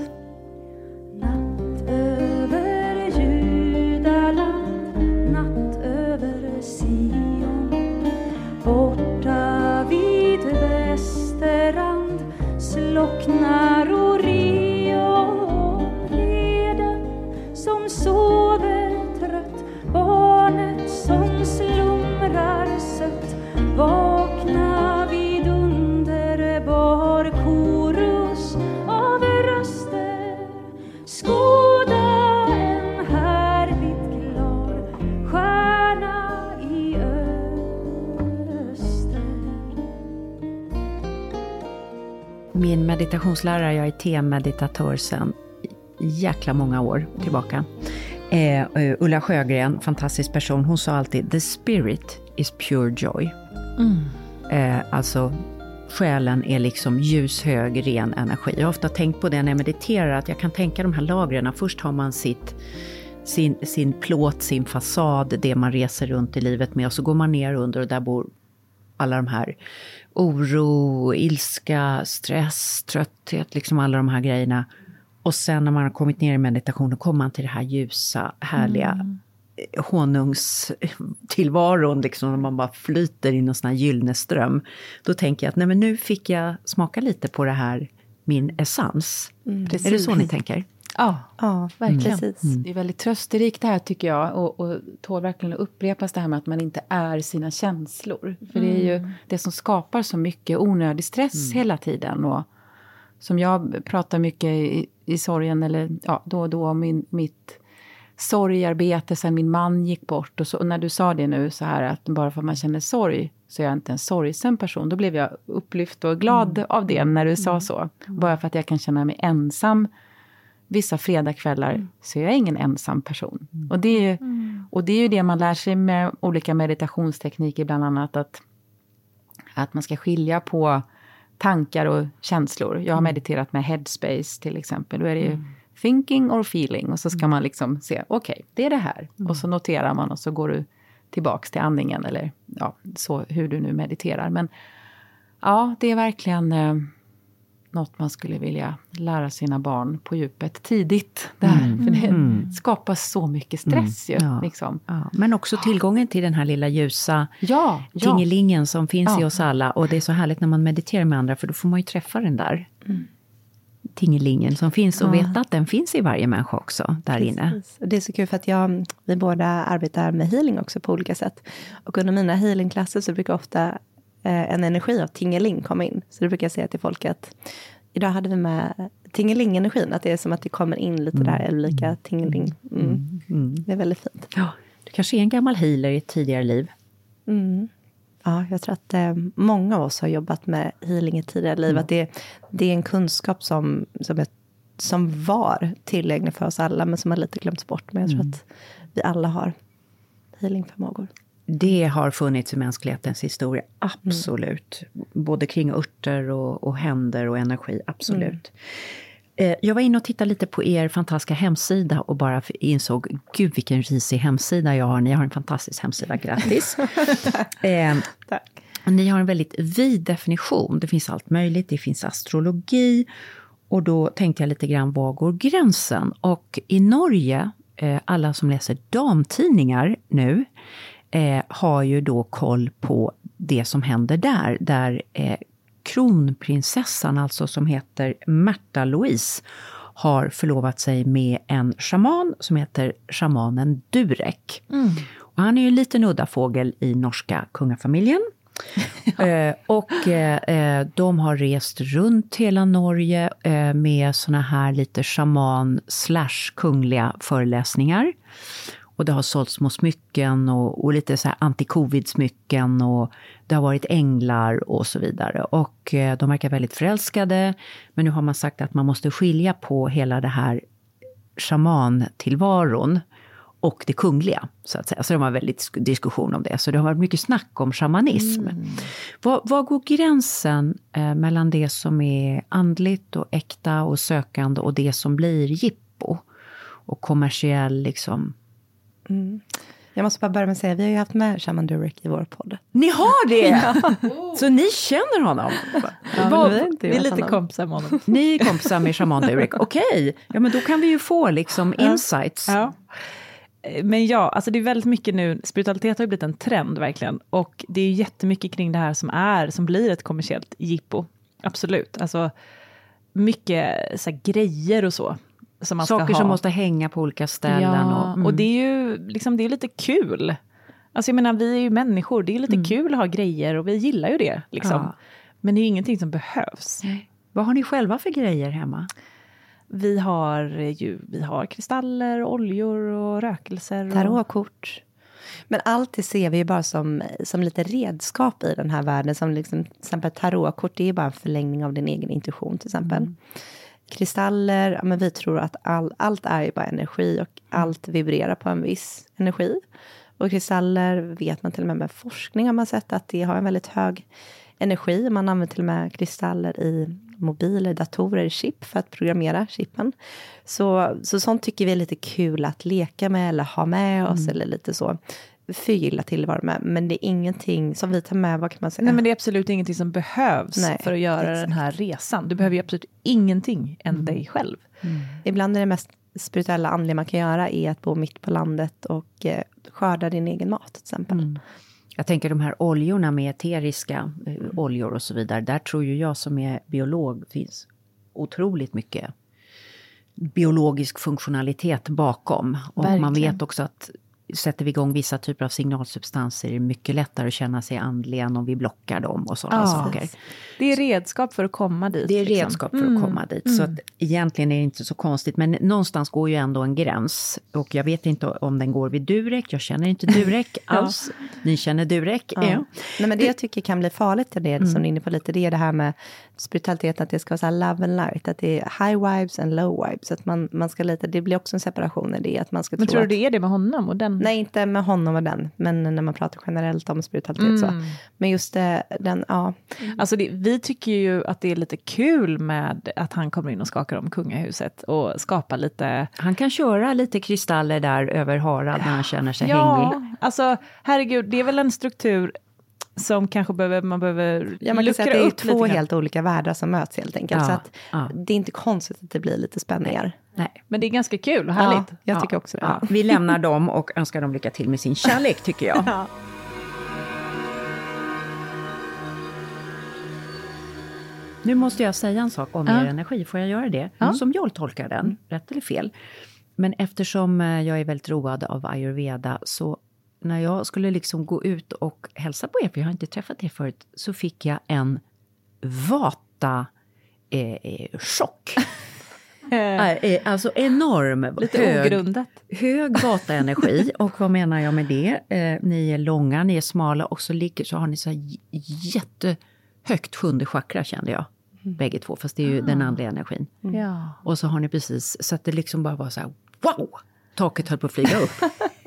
Speaker 5: Natt över Judaland, natt över Sion. Borta vid Västerrand slocknar Orion. Heden som sover trött, barnet som slumrar sött. Vakna vid underbar korus av röster. Skåda en härligt klar stjärna i öster.
Speaker 3: Min meditationslärare, jag är te-meditatör sedan jäkla många år tillbaka. Eh, Ulla Sjögren, fantastisk person, hon sa alltid the spirit is pure joy. Mm. Eh, alltså själen är liksom ljushög, ren energi. Jag har ofta tänkt på det när jag mediterar, att jag kan tänka de här lagren. Först har man sitt, sin, sin plåt, sin fasad, det man reser runt i livet med. Och så går man ner under och där bor alla de här oro, ilska, stress, trötthet, liksom alla de här grejerna. Och sen när man har kommit ner i meditationen kommer man till det här ljusa, härliga mm. honungstillvaron, liksom, när man bara flyter i någon sån här gyllene ström. Då tänker jag att nej, men nu fick jag smaka lite på det här min essens.
Speaker 2: Mm.
Speaker 3: Är det så ni tänker?
Speaker 1: Ja,
Speaker 2: ja verkligen.
Speaker 4: Mm. Mm. Det är väldigt trösterikt det här tycker jag. Och, och tål verkligen att upprepas det här med att man inte är sina känslor. För mm. det är ju det som skapar så mycket onödig stress mm. hela tiden. Och som jag pratar mycket i, i sorgen, eller ja, då och då om min, mitt sorgarbete sen min man gick bort. Och, så, och när du sa det nu så här att bara för att man känner sorg så är jag inte en sorgsen person. Då blev jag upplyft och glad mm. av det när du mm. sa så. Mm. Bara för att jag kan känna mig ensam vissa fredagskvällar mm. så är jag ingen ensam person. Mm. Och, det är ju, mm. och det är ju det man lär sig med olika meditationstekniker bland annat. Att, att man ska skilja på tankar och känslor. Jag har mm. mediterat med Headspace till exempel. Då är det ju mm. thinking or feeling. Och så ska man liksom se, okej, okay, det är det här. Mm. Och så noterar man och så går du tillbaks till andningen. Eller ja, så hur du nu mediterar. Men ja, det är verkligen eh, något man skulle vilja lära sina barn på djupet tidigt. Där. Mm. För det mm. skapar så mycket stress mm. ju.
Speaker 3: Ja.
Speaker 4: Liksom.
Speaker 3: Ja. Men också tillgången till den här lilla ljusa
Speaker 4: ja,
Speaker 3: tingelingen som finns
Speaker 4: ja.
Speaker 3: i oss alla. Och det är så härligt när man mediterar med andra, för då får man ju träffa den där mm. tingelingen som finns och ja. veta att den finns i varje människa också där Precis. inne.
Speaker 2: Det är så kul för att jag, vi båda arbetar med healing också på olika sätt. Och under mina healingklasser så brukar ofta eh, en energi av tingeling komma in. Så det brukar jag säga till folk att idag hade vi med tingeling-energin. Att det är som att det kommer in lite mm. där olika tingeling. Mm. Mm. Mm. Det är väldigt fint.
Speaker 3: Ja, du kanske är en gammal healer i ett tidigare liv.
Speaker 2: Mm. Ja, jag tror att eh, många av oss har jobbat med healing i tidigare liv. Mm. Att det, det är en kunskap som, som, är, som var tillgänglig för oss alla. Men som har lite glömts bort. Men jag tror mm. att vi alla har healingförmågor.
Speaker 3: Det har funnits i mänsklighetens historia, absolut. Mm. Både kring örter och, och händer och energi, absolut. Mm. Eh, jag var inne och tittade lite på er fantastiska hemsida och bara insåg, gud vilken risig hemsida jag har. Ni har en fantastisk hemsida, grattis. eh,
Speaker 2: Tack.
Speaker 3: Ni har en väldigt vid definition, det finns allt möjligt, det finns astrologi. Och då tänkte jag lite grann, var går gränsen? Och i Norge, eh, alla som läser damtidningar nu, Eh, har ju då koll på det som händer där. Där eh, kronprinsessan, alltså som heter Märta Louise, har förlovat sig med en shaman som heter shamanen Durek. Mm. Och han är ju en liten udda fågel i norska kungafamiljen. ja. eh, och eh, de har rest runt hela Norge eh, med såna här lite shaman slash kungliga föreläsningar. Och det har sålts små smycken och, och lite så här anti-covid-smycken och det har varit änglar och så vidare. Och eh, de verkar väldigt förälskade, men nu har man sagt att man måste skilja på hela det här shaman-tillvaron och det kungliga, så att säga. Så det var väldigt diskussion om det. Så det har varit mycket snack om shamanism. Mm. Vad, vad går gränsen eh, mellan det som är andligt och äkta och sökande och det som blir jippo och kommersiell liksom...
Speaker 2: Mm. Jag måste bara börja med att säga, vi har ju haft med Shaman Durek i vår podd.
Speaker 3: Ni har det? Ja. Så ni känner honom?
Speaker 2: Ja,
Speaker 1: Var,
Speaker 2: vi är,
Speaker 1: inte vi är lite kompisar med honom.
Speaker 3: Ni är kompisar med Shaman Durek. Okej, okay. Ja men då kan vi ju få liksom insights.
Speaker 1: Ja. Men ja, alltså det är väldigt mycket nu, spiritualitet har ju blivit en trend verkligen. Och det är jättemycket kring det här som är, som blir ett kommersiellt jippo. Absolut, alltså mycket så här, grejer och så. Som man
Speaker 3: Saker
Speaker 1: ska ha.
Speaker 3: Som måste hänga på olika ställen.
Speaker 1: Ja,
Speaker 3: och, mm.
Speaker 1: och det är ju liksom, det är lite kul. Alltså jag menar, vi är ju människor. Det är lite mm. kul att ha grejer och vi gillar ju det. Liksom. Ja. Men det är ju ingenting som behövs.
Speaker 3: Nej. Vad har ni själva för grejer hemma?
Speaker 1: Vi har ju vi har kristaller, oljor och rökelser. Och...
Speaker 2: tarotkort. Men allt det ser vi ju bara som, som lite redskap i den här världen. Som liksom, till exempel tarotkort, det är bara en förlängning av din egen intuition till exempel. Mm. Kristaller, ja, men vi tror att all, allt är ju bara energi och allt vibrerar på en viss energi. Och kristaller vet man till och med med forskning har man sett att det har en väldigt hög energi. Man använder till och med kristaller i mobiler, datorer, chip för att programmera chippen. Så, så sånt tycker vi är lite kul att leka med eller ha med oss mm. eller lite så. Förgylla tillvaro med. Men det är ingenting som vi tar med, vad kan man säga?
Speaker 1: Nej, men det är absolut ingenting som behövs Nej, för att göra exakt. Den här resan. Du behöver ju absolut ingenting än mm. dig själv.
Speaker 2: Mm. Ibland är det mest spirituella andliga man kan göra är att bo mitt på landet och eh, skörda din egen mat till exempel. Mm.
Speaker 3: Jag tänker de här oljorna med eteriska eh, oljor och så vidare. Där tror ju jag som är biolog finns otroligt mycket biologisk funktionalitet bakom. Och
Speaker 4: Verkligen.
Speaker 3: man vet också att sätter vi igång vissa typer av signalsubstanser är det mycket lättare att känna sig andlig än om vi blockar dem och sådana
Speaker 1: Ja.
Speaker 3: saker.
Speaker 1: Det är redskap för att komma dit.
Speaker 3: Det är
Speaker 1: liksom.
Speaker 3: redskap för att komma dit. Så att egentligen är det inte så konstigt. Men någonstans går ju ändå en gräns. Och jag vet inte om den går vid Durek. Jag känner inte Durek alls. Ni känner Durek.
Speaker 2: Ja.
Speaker 3: Ja.
Speaker 2: Nej, men det jag tycker kan bli farligt, det är det som du är inne på lite, det är det här med spiritualitet, att det ska vara så här love and light, att det är high vibes and low vibes, att man, man ska lite, det blir också en separation i det, att man ska
Speaker 1: Men
Speaker 2: tro
Speaker 1: tror du
Speaker 2: att,
Speaker 1: det är det med honom och den?
Speaker 2: nej, inte med honom och den, men när man pratar generellt om spiritualitet så. Men just det, den, ja.
Speaker 1: Alltså det, vi tycker ju att det är lite kul med att han kommer in och skakar om kungahuset och skapar lite...
Speaker 3: Han kan köra lite kristaller där över Harald när han känner sig
Speaker 1: Ja,
Speaker 3: hängig.
Speaker 1: alltså herregud, det är väl en struktur som kanske behöver, man behöver
Speaker 2: Ja, man kan
Speaker 1: luckra
Speaker 2: säga att det är
Speaker 1: upp
Speaker 2: två
Speaker 1: lite grann.
Speaker 2: helt olika världar som möts helt enkelt.
Speaker 3: Ja,
Speaker 2: Så att
Speaker 3: ja.
Speaker 2: det är inte konstigt att det blir lite spänningar.
Speaker 3: Nej.
Speaker 1: Men det är ganska kul och härligt.
Speaker 2: Ja, jag tycker också det.
Speaker 3: Ja, vi lämnar dem och önskar dem lycka till med sin kärlek, tycker jag.
Speaker 1: Ja.
Speaker 3: Nu måste jag säga en sak om
Speaker 1: Ja.
Speaker 3: er energi. Får jag göra det?
Speaker 1: Ja.
Speaker 3: Som jag tolkar den, rätt eller fel. Men eftersom eh, jag är väldigt road av ayurveda, så när jag skulle liksom gå ut och hälsa på er, för jag har inte träffat er förut, så fick jag en vata eh, chock. Eh, eh, alltså enorm,
Speaker 1: Lite
Speaker 3: hög,
Speaker 1: ogrundat.
Speaker 3: hög vata-energi. Och vad menar jag med det? Eh, ni är långa, ni är smala och så, ligger, så har ni så här j- jättehögt sjunde chakra, kände jag. Bägge två, fast det är ju den andliga energin.
Speaker 1: Ja.
Speaker 3: Och så har ni precis, så att det liksom bara var så här, wow! Taket höll på att flyga upp.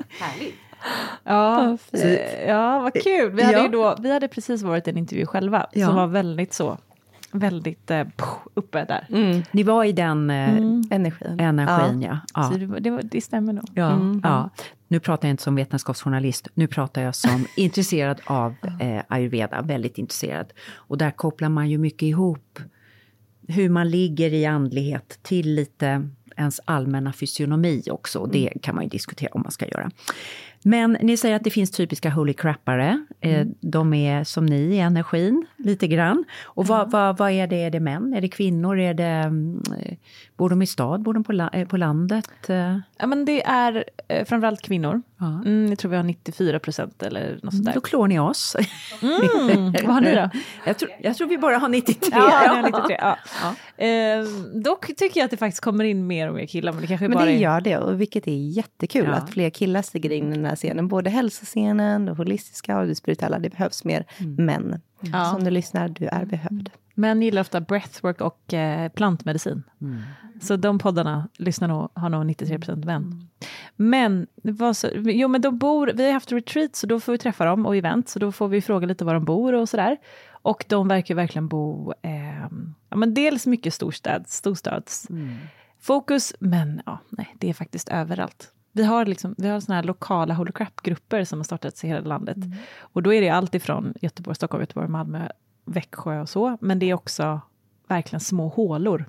Speaker 1: Ja, eh, ja, vad kul. Vi hade,
Speaker 3: Ja.
Speaker 1: ju då, vi hade precis varit i en intervju själva
Speaker 3: Ja.
Speaker 1: som var väldigt så, väldigt eh, uppe där.
Speaker 3: Ni var i den eh,
Speaker 2: Energin.
Speaker 3: energin, ja. ja.
Speaker 1: Så det, var- det, var- det stämmer nog.
Speaker 3: Ja, ja. Nu pratar jag inte som vetenskapsjournalist, nu pratar jag som intresserad av eh, ayurveda, väldigt intresserad. Och där kopplar man ju mycket ihop hur man ligger i andlighet till lite ens allmänna fysionomi också. Och det kan man ju diskutera om man ska göra. Men ni säger att det finns typiska holy crappare. Eh, de är som ni i energin, lite grann. Och vad, vad, vad är det? Är det män? Är det kvinnor? Är det, mm, eh, bor de i stad? Bor de på, la, eh, på landet? Eh,
Speaker 1: Ja, men det är eh, framförallt kvinnor.
Speaker 3: Ja.
Speaker 1: Mm, jag tror vi har nittiofyra procent eller något sånt där.
Speaker 3: Då klår ni oss.
Speaker 1: Mm, vad har ni då?
Speaker 3: Jag tror, jag tror vi bara har nittiotre.
Speaker 1: Ja, ja. nittiotre, ja. Eh, dock tycker jag att det faktiskt kommer in mer och mer killar. Men det kanske
Speaker 2: Men
Speaker 1: bara
Speaker 2: det
Speaker 1: är...
Speaker 2: gör det, och vilket är jättekul
Speaker 3: Ja.
Speaker 2: att fler killar stiger in i den här scenen. Både hälsoscenen, det holistiska och det spirituella. Det behövs mer män.
Speaker 1: Ja.
Speaker 2: Så om du lyssnar, du är behövd.
Speaker 1: Män gillar ofta breathwork och eh, plantmedicin. Så de poddarna lyssnar nog, har nog nittiotre procent män. Men, det var så, jo, men de bor, vi har haft retreat så då får vi träffa dem och event. Så då får vi fråga lite var de bor och sådär. Och de verkar verkligen bo, eh, ja, men dels mycket storstads, storstads fokus. Men ja, nej, det är faktiskt överallt. Vi har, liksom, vi har såna här lokala Holy Crap-grupper som har startats i hela landet. Och då är det allt ifrån Göteborg, Stockholm, Göteborg, Malmö, Växjö och så. Men det är också verkligen små hålor.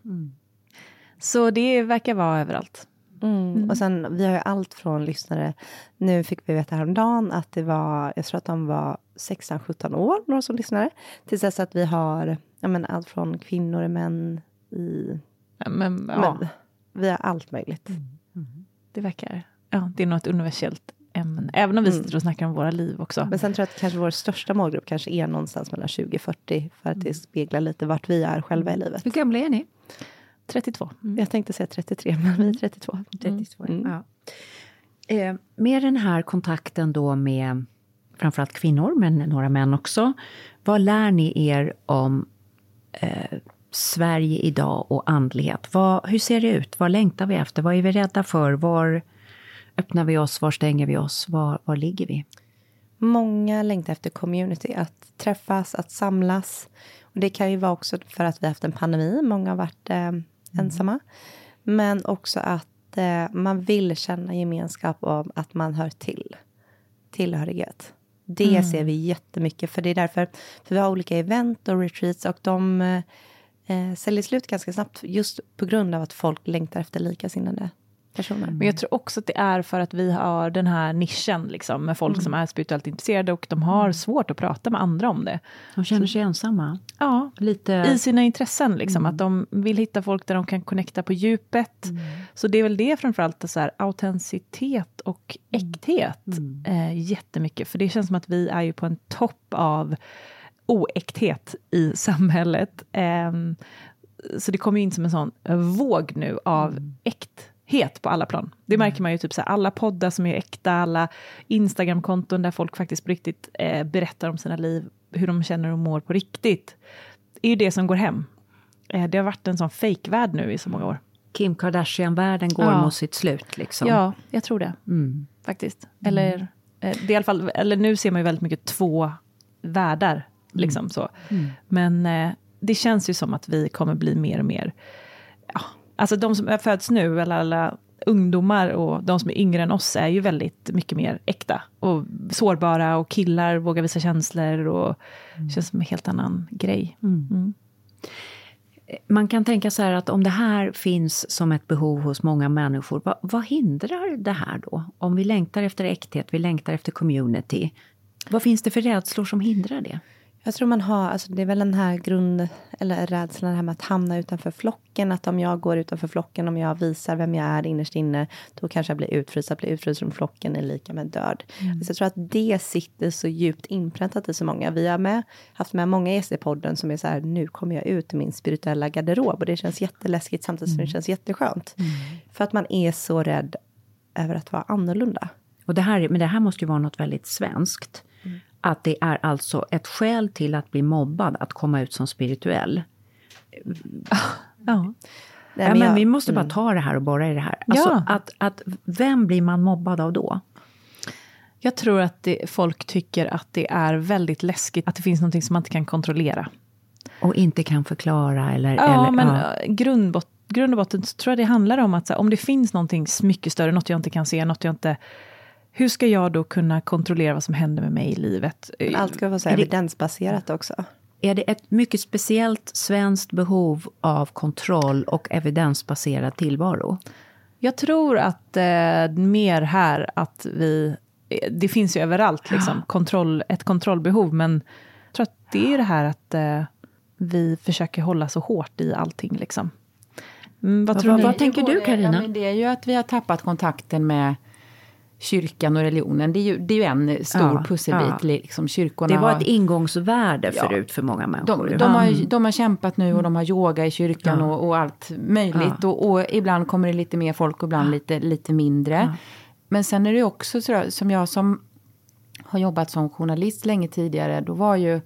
Speaker 1: Så det verkar vara överallt.
Speaker 2: Mm. Och sen, vi har ju allt från lyssnare. Nu fick vi veta häromdagen att det var, jag tror att de var sexton sjutton år, några som lyssnare. Tills dess att vi har, ja, men allt från kvinnor och män i...
Speaker 1: Ja, men, ja,
Speaker 2: Men, vi har allt möjligt.
Speaker 1: det verkar... Ja, det är nog ett universellt ämne. Även om vi
Speaker 2: Mm.
Speaker 1: sitter och snackar om våra liv också.
Speaker 2: Men sen tror jag att kanske vår största målgrupp kanske är någonstans mellan tjugo och fyrtio. För att det speglar lite vart vi är själva i livet.
Speaker 3: Hur gamla är ni?
Speaker 1: trettiotvå.
Speaker 2: Jag tänkte säga trettiotre, men vi är trettiotvå.
Speaker 3: trettiotvå.
Speaker 2: Mm.
Speaker 3: Ja. Eh, med den här kontakten då med framförallt kvinnor, men några män också. Vad lär ni er om eh, Sverige idag och andlighet? Vad, hur ser det ut? Vad längtar vi efter? Vad är vi rädda för? Var öppnar vi oss? Var stänger vi oss? Var, var ligger vi?
Speaker 2: Många längtar efter community, att träffas, att samlas. Och det kan ju vara också för att vi har haft en pandemi, många har varit eh, ensamma. Men också att eh, man vill känna gemenskap om att man hör till. Tillhörighet. Det
Speaker 1: Mm.
Speaker 2: ser vi jättemycket, för det är därför, för vi har olika event och retreats och de eh, säljer slut ganska snabbt just på grund av att folk längtar efter likasinnade. personer.
Speaker 1: Men jag tror också att det är för att vi har den här nischen liksom, med folk mm. som är spirituellt intresserade och de har svårt att prata med andra om det.
Speaker 3: De känner sig ensamma.
Speaker 1: Ja,
Speaker 3: lite
Speaker 1: i sina intressen liksom,
Speaker 3: mm.
Speaker 1: att de vill hitta folk där de kan connecta på djupet. Mm. Så det är väl det framförallt, så här, autenticitet och äkthet mm. eh, jättemycket. För det känns som att vi är ju på en topp av oäkthet i samhället. Eh, så det kommer in som en sån våg nu av mm. äkthet på alla plan. Det märker mm. man ju typ så här, alla poddar som är äkta, alla Instagram-konton där folk faktiskt på riktigt eh, berättar om sina liv, hur de känner och mår på riktigt. Det är ju det som går hem. Eh, det har varit en sån fake-värld nu i så många år.
Speaker 3: Kim Kardashian-världen går ja. mot sitt slut liksom.
Speaker 1: Ja, jag tror det.
Speaker 3: Mm.
Speaker 1: Faktiskt. Eller, mm. eh, det är i alla fall, eller nu ser man ju väldigt mycket två världar. Liksom mm. så. Mm. Men eh, det känns ju som att vi kommer bli mer och mer, ja, alltså de som föds nu, eller alla ungdomar och de som är yngre än oss är ju väldigt mycket mer äkta och sårbara, och killar vågar visa känslor och mm. känns som en helt annan grej.
Speaker 3: Mm. Mm. Man kan tänka så här att om det här finns som ett behov hos många människor, vad, vad hindrar det här då? Om vi längtar efter äkthet, vi längtar efter community. Vad finns det för rädslor som hindrar det?
Speaker 2: Jag tror man har, alltså det är väl den här grund, eller rädslan här med att hamna utanför flocken. Att om jag går utanför flocken, om jag visar vem jag är innerst inne, då kanske jag blir utfryst. Att bli utfryst från flocken är lika med död. Mm. Så jag tror att det sitter så djupt inpräntat i så många. Vi har med, haft med många gäster i podden som är så här, nu kommer jag ut i min spirituella garderob. Och det känns jätteläskigt samtidigt som mm. det känns jätteskönt. Mm. För att man är så rädd över att vara annorlunda.
Speaker 3: Och det här, men det här måste ju vara något väldigt svenskt. Mm. Att det är alltså ett skäl till att bli mobbad, att komma ut som spirituell.
Speaker 1: Ja.
Speaker 3: ja men jag, vi måste bara ta det här och borra i det här. Alltså ja. att, att, vem blir man mobbad av då?
Speaker 1: Jag tror att det, folk tycker att det är väldigt läskigt. Att det finns något som man inte kan kontrollera.
Speaker 3: Och inte kan förklara. Eller,
Speaker 1: ja,
Speaker 3: eller,
Speaker 1: men
Speaker 3: ja.
Speaker 1: Grundbot, grund och botten så tror jag det handlar om att så här, om det finns någonting mycket större, något jag inte kan se, något jag inte... Hur ska jag då kunna kontrollera vad som händer med mig i livet?
Speaker 2: Men allt ska vara så evidensbaserat också.
Speaker 3: Är det ett mycket speciellt svenskt behov av kontroll och evidensbaserad tillvaro?
Speaker 1: Jag tror att eh, mer här att vi... Det finns ju överallt liksom, kontroll, ett kontrollbehov. Men jag tror att det är det här att eh, vi försöker hålla så hårt i allting. Liksom. Mm, vad tror
Speaker 3: vad,
Speaker 1: ni?
Speaker 3: Vad tänker du, Carina?
Speaker 4: Ja, men det är ju att vi har tappat kontakten med kyrkan och religionen. Det är ju, det är ju en stor ja, pusselbit. Ja. Liksom, kyrkorna
Speaker 3: det var
Speaker 4: har,
Speaker 3: ett ingångsvärde förut ja, för många människor.
Speaker 4: De, de, har, de har kämpat nu och de har yoga i kyrkan ja. och, och allt möjligt. Ja. Och, och ibland kommer det lite mer folk och ibland ja. lite, lite mindre. Ja. Men sen är det också så som jag som har jobbat som journalist länge tidigare. Då var ju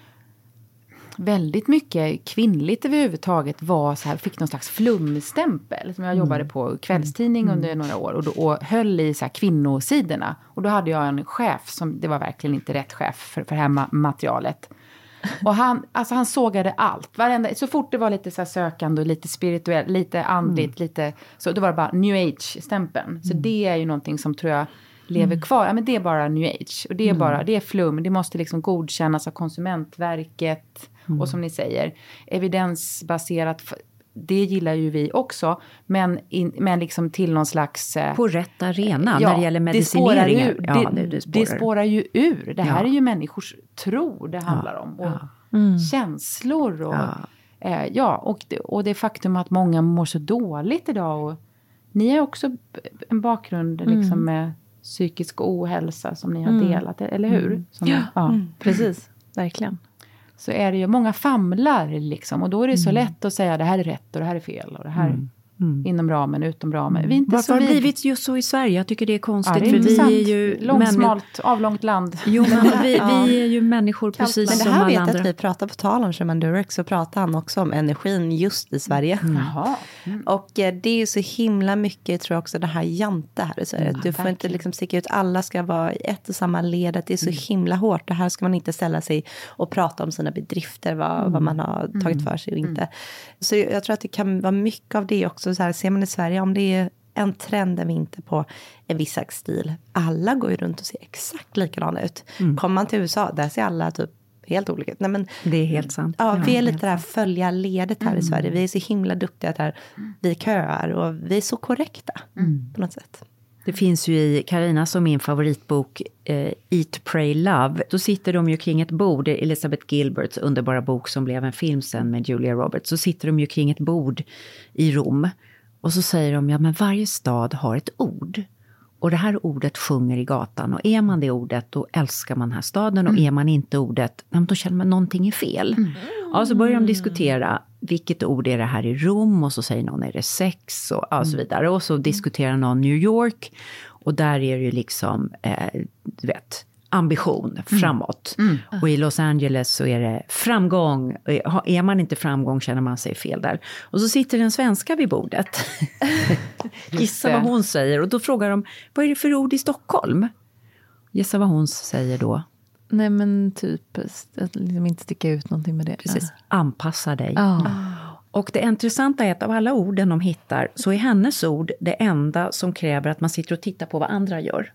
Speaker 4: väldigt mycket kvinnligt överhuvudtaget var så här, fick någon slags flumstämpel som jag mm. jobbade på kvällstidning mm. under några år och, då, och höll i så här kvinnosidorna och då hade jag en chef som, det var verkligen inte rätt chef för, för det här ma- materialet och han, alltså han sågade allt, varenda, så fort det var lite så här sökande och lite spirituellt, lite andligt, mm. lite, så då var det bara new age-stämpeln, så mm. det är ju någonting som tror jag lever mm. kvar, ja men det är bara new age och det är mm. bara, det är flum, det måste liksom godkännas av Konsumentverket mm. och som ni säger, evidensbaserat, det gillar ju vi också, men, in, men liksom till någon slags...
Speaker 3: På rätt arena ja, när det gäller medicineringar.
Speaker 4: Det spårar ju, ja, det, det, spårar. det spårar ju ur, det här ja. är ju människors tro det handlar ja. om och ja. mm. känslor och ja, eh, ja och, det, och det faktum att många mår så dåligt idag och ni har också en bakgrund liksom mm. med psykisk ohälsa som ni har mm. delat, eller hur? Som,
Speaker 1: ja,
Speaker 4: ja.
Speaker 1: Mm. precis, verkligen.
Speaker 4: Så är det ju många famlar liksom, och då är det mm. så lätt att säga det här är rätt och det här är fel och det här mm. Mm. inom ramen, utom ramen. Vi är inte
Speaker 3: Varför
Speaker 4: så
Speaker 3: har det
Speaker 4: vid...
Speaker 3: blivit just så i Sverige? Jag tycker det är konstigt.
Speaker 4: Ja, det är
Speaker 3: för
Speaker 4: intressant.
Speaker 3: Vi är ju
Speaker 4: långsmalt, män... avlångt land.
Speaker 3: Jo, men vi, vi är ju människor precis
Speaker 2: men
Speaker 3: som
Speaker 2: alla andra. Men det här vet
Speaker 3: att
Speaker 2: vi pratar på tal om Shaman Durek, så pratar han också om energin just i Sverige.
Speaker 4: Mm. Jaha.
Speaker 2: Mm. Och eh, det är ju så himla mycket, tror jag också, det här jante här i Sverige. Mm, du får verkligen inte liksom sticka ut, alla ska vara i ett och samma led. Det är så mm. himla hårt. Det här ska man inte ställa sig och prata om sina bedrifter, vad, mm. vad man har tagit för sig och inte. Mm. Så jag tror att det kan vara mycket av det också. Så här, ser man i Sverige, om det är en trend där vi inte på en viss stil. Alla går ju runt och ser exakt likadana ut. Mm. Kommer man till U S A, där ser alla typ helt olika. Nej, men,
Speaker 3: det är helt sant.
Speaker 2: Ja, vi är
Speaker 3: ja,
Speaker 2: lite där följa ledet här mm. i Sverige. Vi är så himla duktiga där. Vi köar och vi är så korrekta mm. på något sätt.
Speaker 3: Det finns ju i Karinas och min favoritbok eh, Eat, Pray, Love. Då sitter de ju kring ett bord, Elizabeth Gilberts underbara bok som blev en film sen med Julia Roberts. Så sitter de ju kring ett bord i Rom. Och så säger de, ja men varje stad har ett ord. Och det här ordet sjunger i gatan. Och är man det ordet, då älskar man den här staden. Och mm. är man inte ordet, då känner man någonting är fel. Mm. Ja, så börjar de diskutera, vilket ord är det här i Rom? Och så säger någon, är det sex? Och ja, så vidare. Och så mm. diskuterar någon New York. Och där är det ju liksom, eh, du vet, ambition framåt. Mm. Mm. Och i Los Angeles så är det framgång. Är man inte framgång känner man sig fel där. Och så sitter den svenska vid bordet. Gissa vad hon säger. Och då frågar de, vad är det för ord i Stockholm? Gissa vad hon säger då.
Speaker 1: Nej men typ, att liksom inte sticka ut någonting med det.
Speaker 3: Precis, anpassa dig.
Speaker 1: Oh.
Speaker 3: Och det intressanta är att av alla orden de hittar så är hennes ord det enda som kräver att man sitter och tittar på vad andra gör.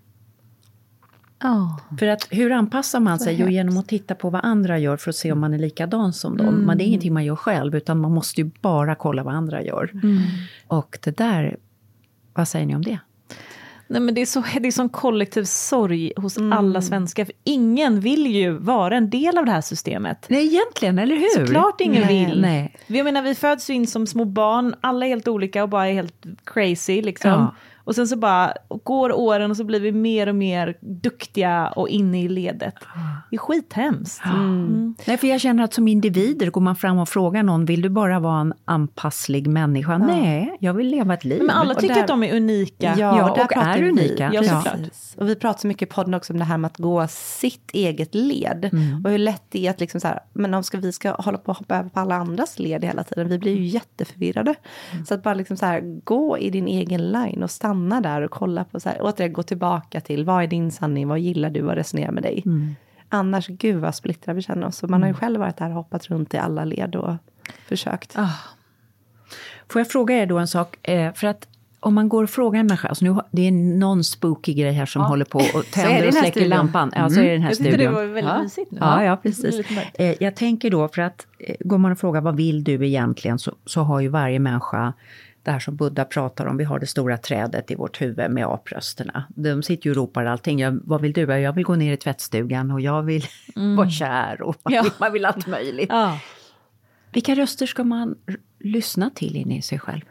Speaker 1: Oh.
Speaker 3: För att hur anpassar man sig? Jo, genom att titta på vad andra gör för att se om man är likadan som dem. Mm. Men det är ingenting man gör själv utan man måste ju bara kolla vad andra gör. Mm. Och det där, vad säger ni om det?
Speaker 1: Nej men det är så det är sån kollektiv sorg hos mm. alla svenskar. För ingen vill ju vara en del av det här systemet.
Speaker 3: Nej egentligen, eller hur?
Speaker 1: Såklart ingen
Speaker 3: nej,
Speaker 1: vill.
Speaker 3: Nej.
Speaker 1: Jag menar vi föds in som små barn. Alla är helt olika och bara är helt crazy liksom.
Speaker 3: Ja.
Speaker 1: Och sen så bara går åren och så blir vi mer och mer duktiga och inne i ledet. Det är skithemskt.
Speaker 3: Mm. Mm. Nej, för jag känner att som individer går man fram och frågar någon, vill du bara vara en anpasslig människa? Ja. Nej, jag vill leva ett liv.
Speaker 1: Men alla tycker där, att de är unika.
Speaker 2: Ja,
Speaker 3: ja och,
Speaker 2: och
Speaker 3: är unika.
Speaker 1: Ja, såklart.
Speaker 2: Ja. Och vi pratar så mycket i podden också om det här med att gå sitt eget led. Mm. Och hur lätt det är att liksom så här, men om ska, vi ska hålla på och hoppa över på alla andras led hela tiden. Vi blir ju jätteförvirrade. Mm. Så att bara liksom så här, gå i din egen line och stanna där och kolla på så här, återigen gå tillbaka till, vad är din sanning, vad gillar du, vad resonerar med dig. Mm. Annars, gud vad splittrar vi känner oss. Och man mm. har ju själv varit där och hoppat runt i alla led och försökt.
Speaker 3: Ah. Får jag fråga er då en sak? För att om man går och frågar en människa, alltså nu, det är någon spooky grej här som ja. håller på och tänder och släcker lampan. Ja, så är det den här studion.
Speaker 1: Jag tyckte det var väldigt ja. mysigt nu.
Speaker 3: Ja, ja, precis. Jag tänker då, för att går man och frågar vad vill du egentligen, så, så har ju varje människa det här som Buddha pratar om, vi har det stora trädet i vårt huvud med aprösterna. De sitter ju och ropar allting. Jag, vad vill du? Jag vill gå ner i tvättstugan och jag vill mm. vara kär och man, ja. vill, man vill allt möjligt.
Speaker 1: Ja.
Speaker 3: Vilka röster ska man r- lyssna till inne i sig själv?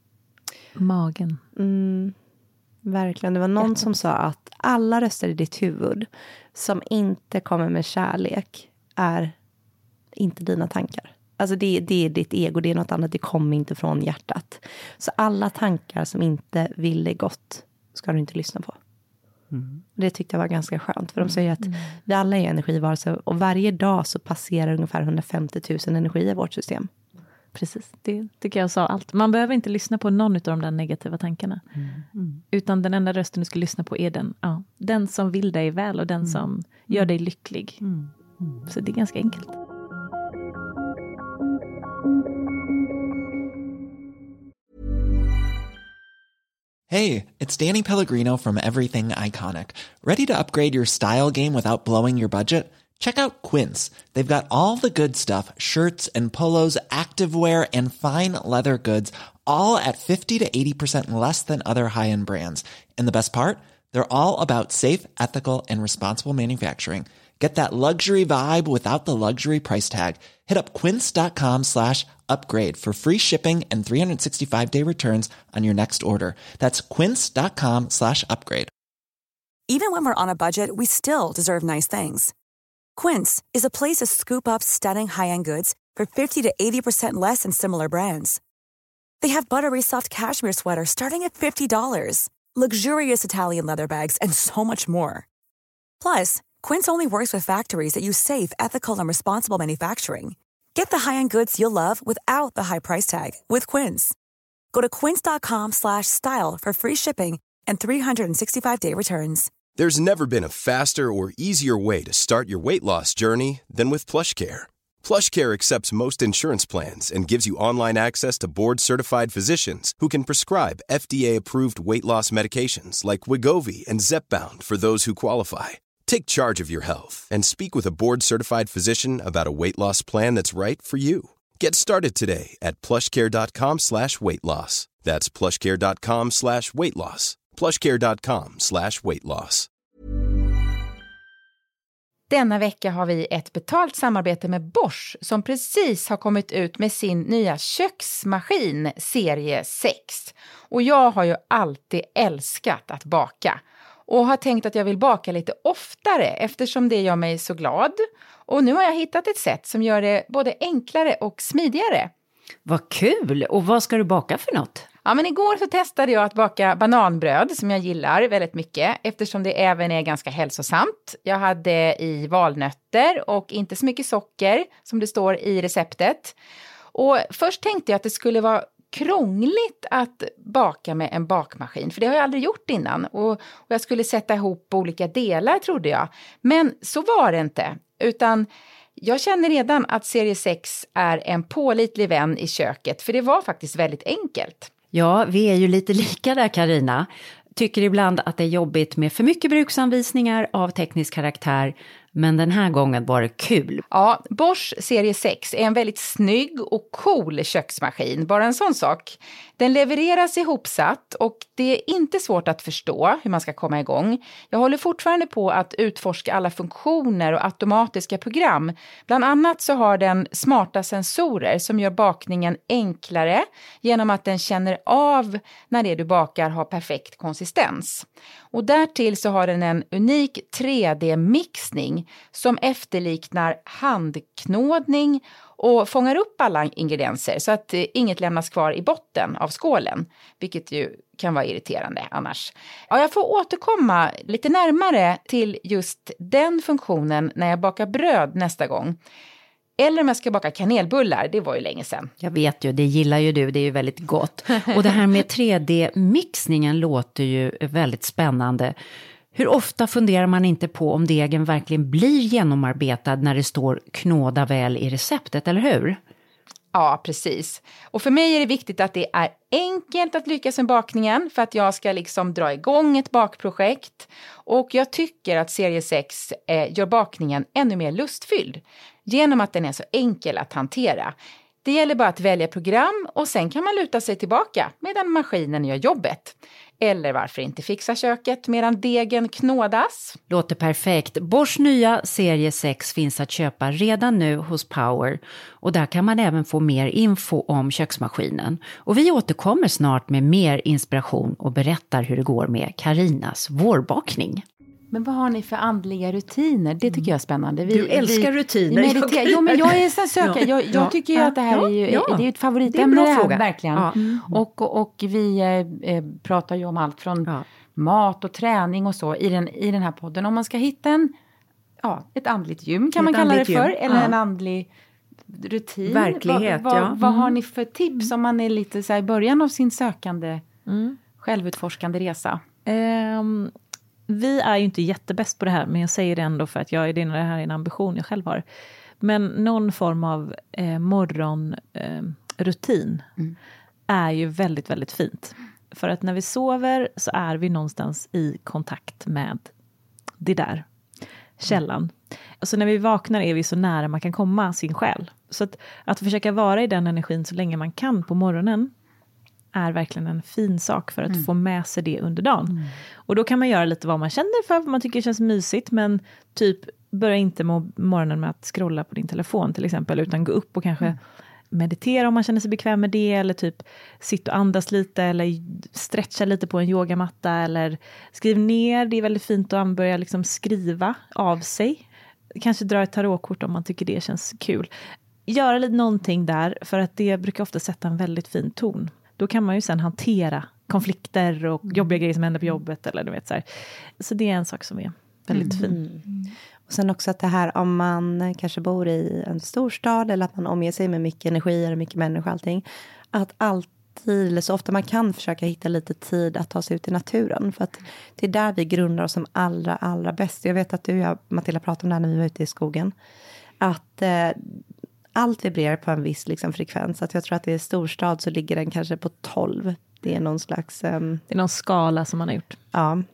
Speaker 1: Magen.
Speaker 2: Mm, verkligen. Det var någon som sa att alla röster i ditt huvud som inte kommer med kärlek är inte dina tankar. Alltså det, det är ditt ego, det är något annat, det kommer inte från hjärtat. Så alla tankar som inte vill dig gott ska du inte lyssna på. Mm. Det tyckte jag var ganska skönt. För de säger att mm. vi alla är energivarelser och varje dag så passerar ungefär hundrafemtio tusen energi i vårt system.
Speaker 1: Precis, det tycker jag sa allt. Man behöver inte lyssna på någon av de där negativa tankarna. Mm. Mm. Utan den enda rösten du ska lyssna på är den, ja, den som vill dig väl och den mm. som gör dig lycklig. Mm. Mm. Så det är ganska enkelt.
Speaker 12: Hey, it's Danny Pellegrino from Everything Iconic. Ready to upgrade your style game without blowing your budget? Check out Quince. They've got all the good stuff, shirts and polos, activewear and fine leather goods, all at fifty to eighty percent less than other high-end brands. And the best part? They're all about safe, ethical and responsible manufacturing. Get that luxury vibe without the luxury price tag. Hit up quince.com slash upgrade for free shipping and three sixty-five day returns on your next order. That's quince.com slash upgrade.
Speaker 9: Even when we're on a budget, we still deserve nice things. Quince is a place to scoop up stunning high-end goods for fifty to eighty percent less than similar brands. They have buttery soft cashmere sweaters starting at fifty dollars, luxurious Italian leather bags, and so much more. Plus, Quince only works with factories that use safe, ethical, and responsible manufacturing. Get the high-end goods you'll love without the high price tag with Quince. Go to quince.com slash style for free shipping and three sixty-five day returns.
Speaker 10: There's never been a faster or easier way to start your weight loss journey than with PlushCare. PlushCare accepts most insurance plans and gives you online access to board-certified physicians who can prescribe F D A-approved weight loss medications like Wegovy and Zepbound for those who qualify. Take charge of your health and speak with a board-certified physician about a weight loss plan that's right for you. Get started today at plushcare.com slash weight loss. That's plushcare.com slash weight loss. plushcare.com slash weight loss.
Speaker 11: Denna vecka har vi ett betalt samarbete med Bosch som precis har kommit ut med sin nya köksmaskin serie sex. Och jag har ju alltid älskat att baka. Och har tänkt att jag vill baka lite oftare eftersom det gör mig så glad. Och nu har jag hittat ett sätt som gör det både enklare och smidigare.
Speaker 3: Vad kul! Och vad ska du baka för något?
Speaker 11: Ja, men igår så testade jag att baka bananbröd som jag gillar väldigt mycket eftersom det även är ganska hälsosamt. Jag hade i valnötter och inte så mycket socker som det står i receptet. Och först tänkte jag att det skulle vara krångligt att baka med en bakmaskin, för det har jag aldrig gjort innan. Och, och jag skulle sätta ihop olika delar trodde jag. Men så var det inte, utan jag känner redan att serie sex är en pålitlig vän i köket, för det var faktiskt väldigt enkelt.
Speaker 3: Ja, vi är ju lite lika där, Carina. Tycker ibland att det är jobbigt med för mycket bruksanvisningar av teknisk karaktär, men den här gången var det kul.
Speaker 11: Ja, Bosch serie sex är en väldigt snygg och cool köksmaskin, bara en sån sak. Den levereras ihopsatt och det är inte svårt att förstå hur man ska komma igång. Jag håller fortfarande på att utforska alla funktioner och automatiska program. Bland annat så har den smarta sensorer som gör bakningen enklare genom att den känner av när det du bakar har perfekt konsistens. Och därtill så har den en unik tre D-mixning som efterliknar handknådning och fångar upp alla ingredienser så att inget lämnas kvar i botten av skålen, vilket ju kan vara irriterande annars. Ja, jag får återkomma lite närmare till just den funktionen när jag bakar bröd nästa gång. Eller om jag ska baka kanelbullar, det var ju länge sedan.
Speaker 3: Jag vet ju, det gillar ju du, det är ju väldigt gott. Och det här med tre D-mixningen låter ju väldigt spännande. Hur ofta funderar man inte på om degen verkligen blir genomarbetad när det står knåda väl i receptet, eller hur?
Speaker 11: Ja, precis. Och för mig är det viktigt att det är enkelt att lyckas med bakningen för att jag ska liksom dra igång ett bakprojekt. Och jag tycker att serie sex eh, gör bakningen ännu mer lustfylld genom att den är så enkel att hantera. Det gäller bara att välja program och sen kan man luta sig tillbaka medan maskinen gör jobbet. Eller varför inte fixa köket medan degen knådas?
Speaker 3: Låter perfekt. Bosch nya serie sex finns att köpa redan nu hos Power. Och där kan man även få mer info om köksmaskinen. Och vi återkommer snart med mer inspiration och berättar hur det går med Carinas vårbakning.
Speaker 11: Men vad har ni för andliga rutiner? Det tycker jag är spännande. Vi,
Speaker 3: du älskar
Speaker 11: vi,
Speaker 3: rutiner.
Speaker 11: Vi mediterar. Jo, men jag är en sån sökare. Jag, jag tycker ju ja, att det här ja, är ju ja. det är ett favoritämne det, det här, fråga. Verkligen. Ja. Mm. Och, och, och vi eh, pratar ju om allt från ja. mat och träning och så i den, i den här podden. Om man ska hitta en, ja, ett andligt gym kan ett man kalla det för. Gym. Eller ja. en andlig rutin.
Speaker 3: Verklighet,
Speaker 11: vad, vad,
Speaker 3: ja. Mm.
Speaker 11: vad har ni för tips om man är lite så här i början av sin sökande, mm. självutforskande resa?
Speaker 1: Um. Vi är ju inte jättebäst på det här, men jag säger det ändå för att jag är det, det här är en ambition jag själv har. Men någon form av eh, morgonrutin eh, mm. är ju väldigt, väldigt fint. För att när vi sover så är vi någonstans i kontakt med det där, källan. Mm. Så när vi vaknar är vi så nära man kan komma sin själ. Så att, att försöka vara i den energin så länge man kan på morgonen är verkligen en fin sak för att mm. få med sig det under dagen. Mm. Och då kan man göra lite vad man känner för, vad man tycker känns mysigt, men typ börja inte med morgonen med att scrolla på din telefon till exempel, utan gå upp och kanske mm. meditera om man känner sig bekväm med det, eller typ sitta och andas lite, eller stretcha lite på en yogamatta, eller skriv ner, det är väldigt fint att börja liksom skriva av sig. Kanske dra ett tarotkort om man tycker det känns kul. Göra lite någonting där, för att det brukar ofta sätta en väldigt fin ton. Då kan man ju sen hantera konflikter och jobbiga grejer som händer på jobbet. Eller du vet, så här. Så det är en sak som är väldigt mm. fin.
Speaker 2: Mm. Och sen också att det här, om man kanske bor i en storstad eller att man omger sig med mycket energi och mycket människor och allting. Att alltid, eller så ofta man kan försöka hitta lite tid att ta sig ut i naturen. För att det är där vi grundar oss som allra, allra bäst. Jag vet att du och jag, Matilda, pratade om det här när vi var ute i skogen. Att eh, allt vibrerar på en viss liksom, frekvens. Att jag tror att det är storstad så ligger den kanske på tolv. Det är någon slags... Um,
Speaker 1: det är någon skala som man har gjort.
Speaker 2: Ja.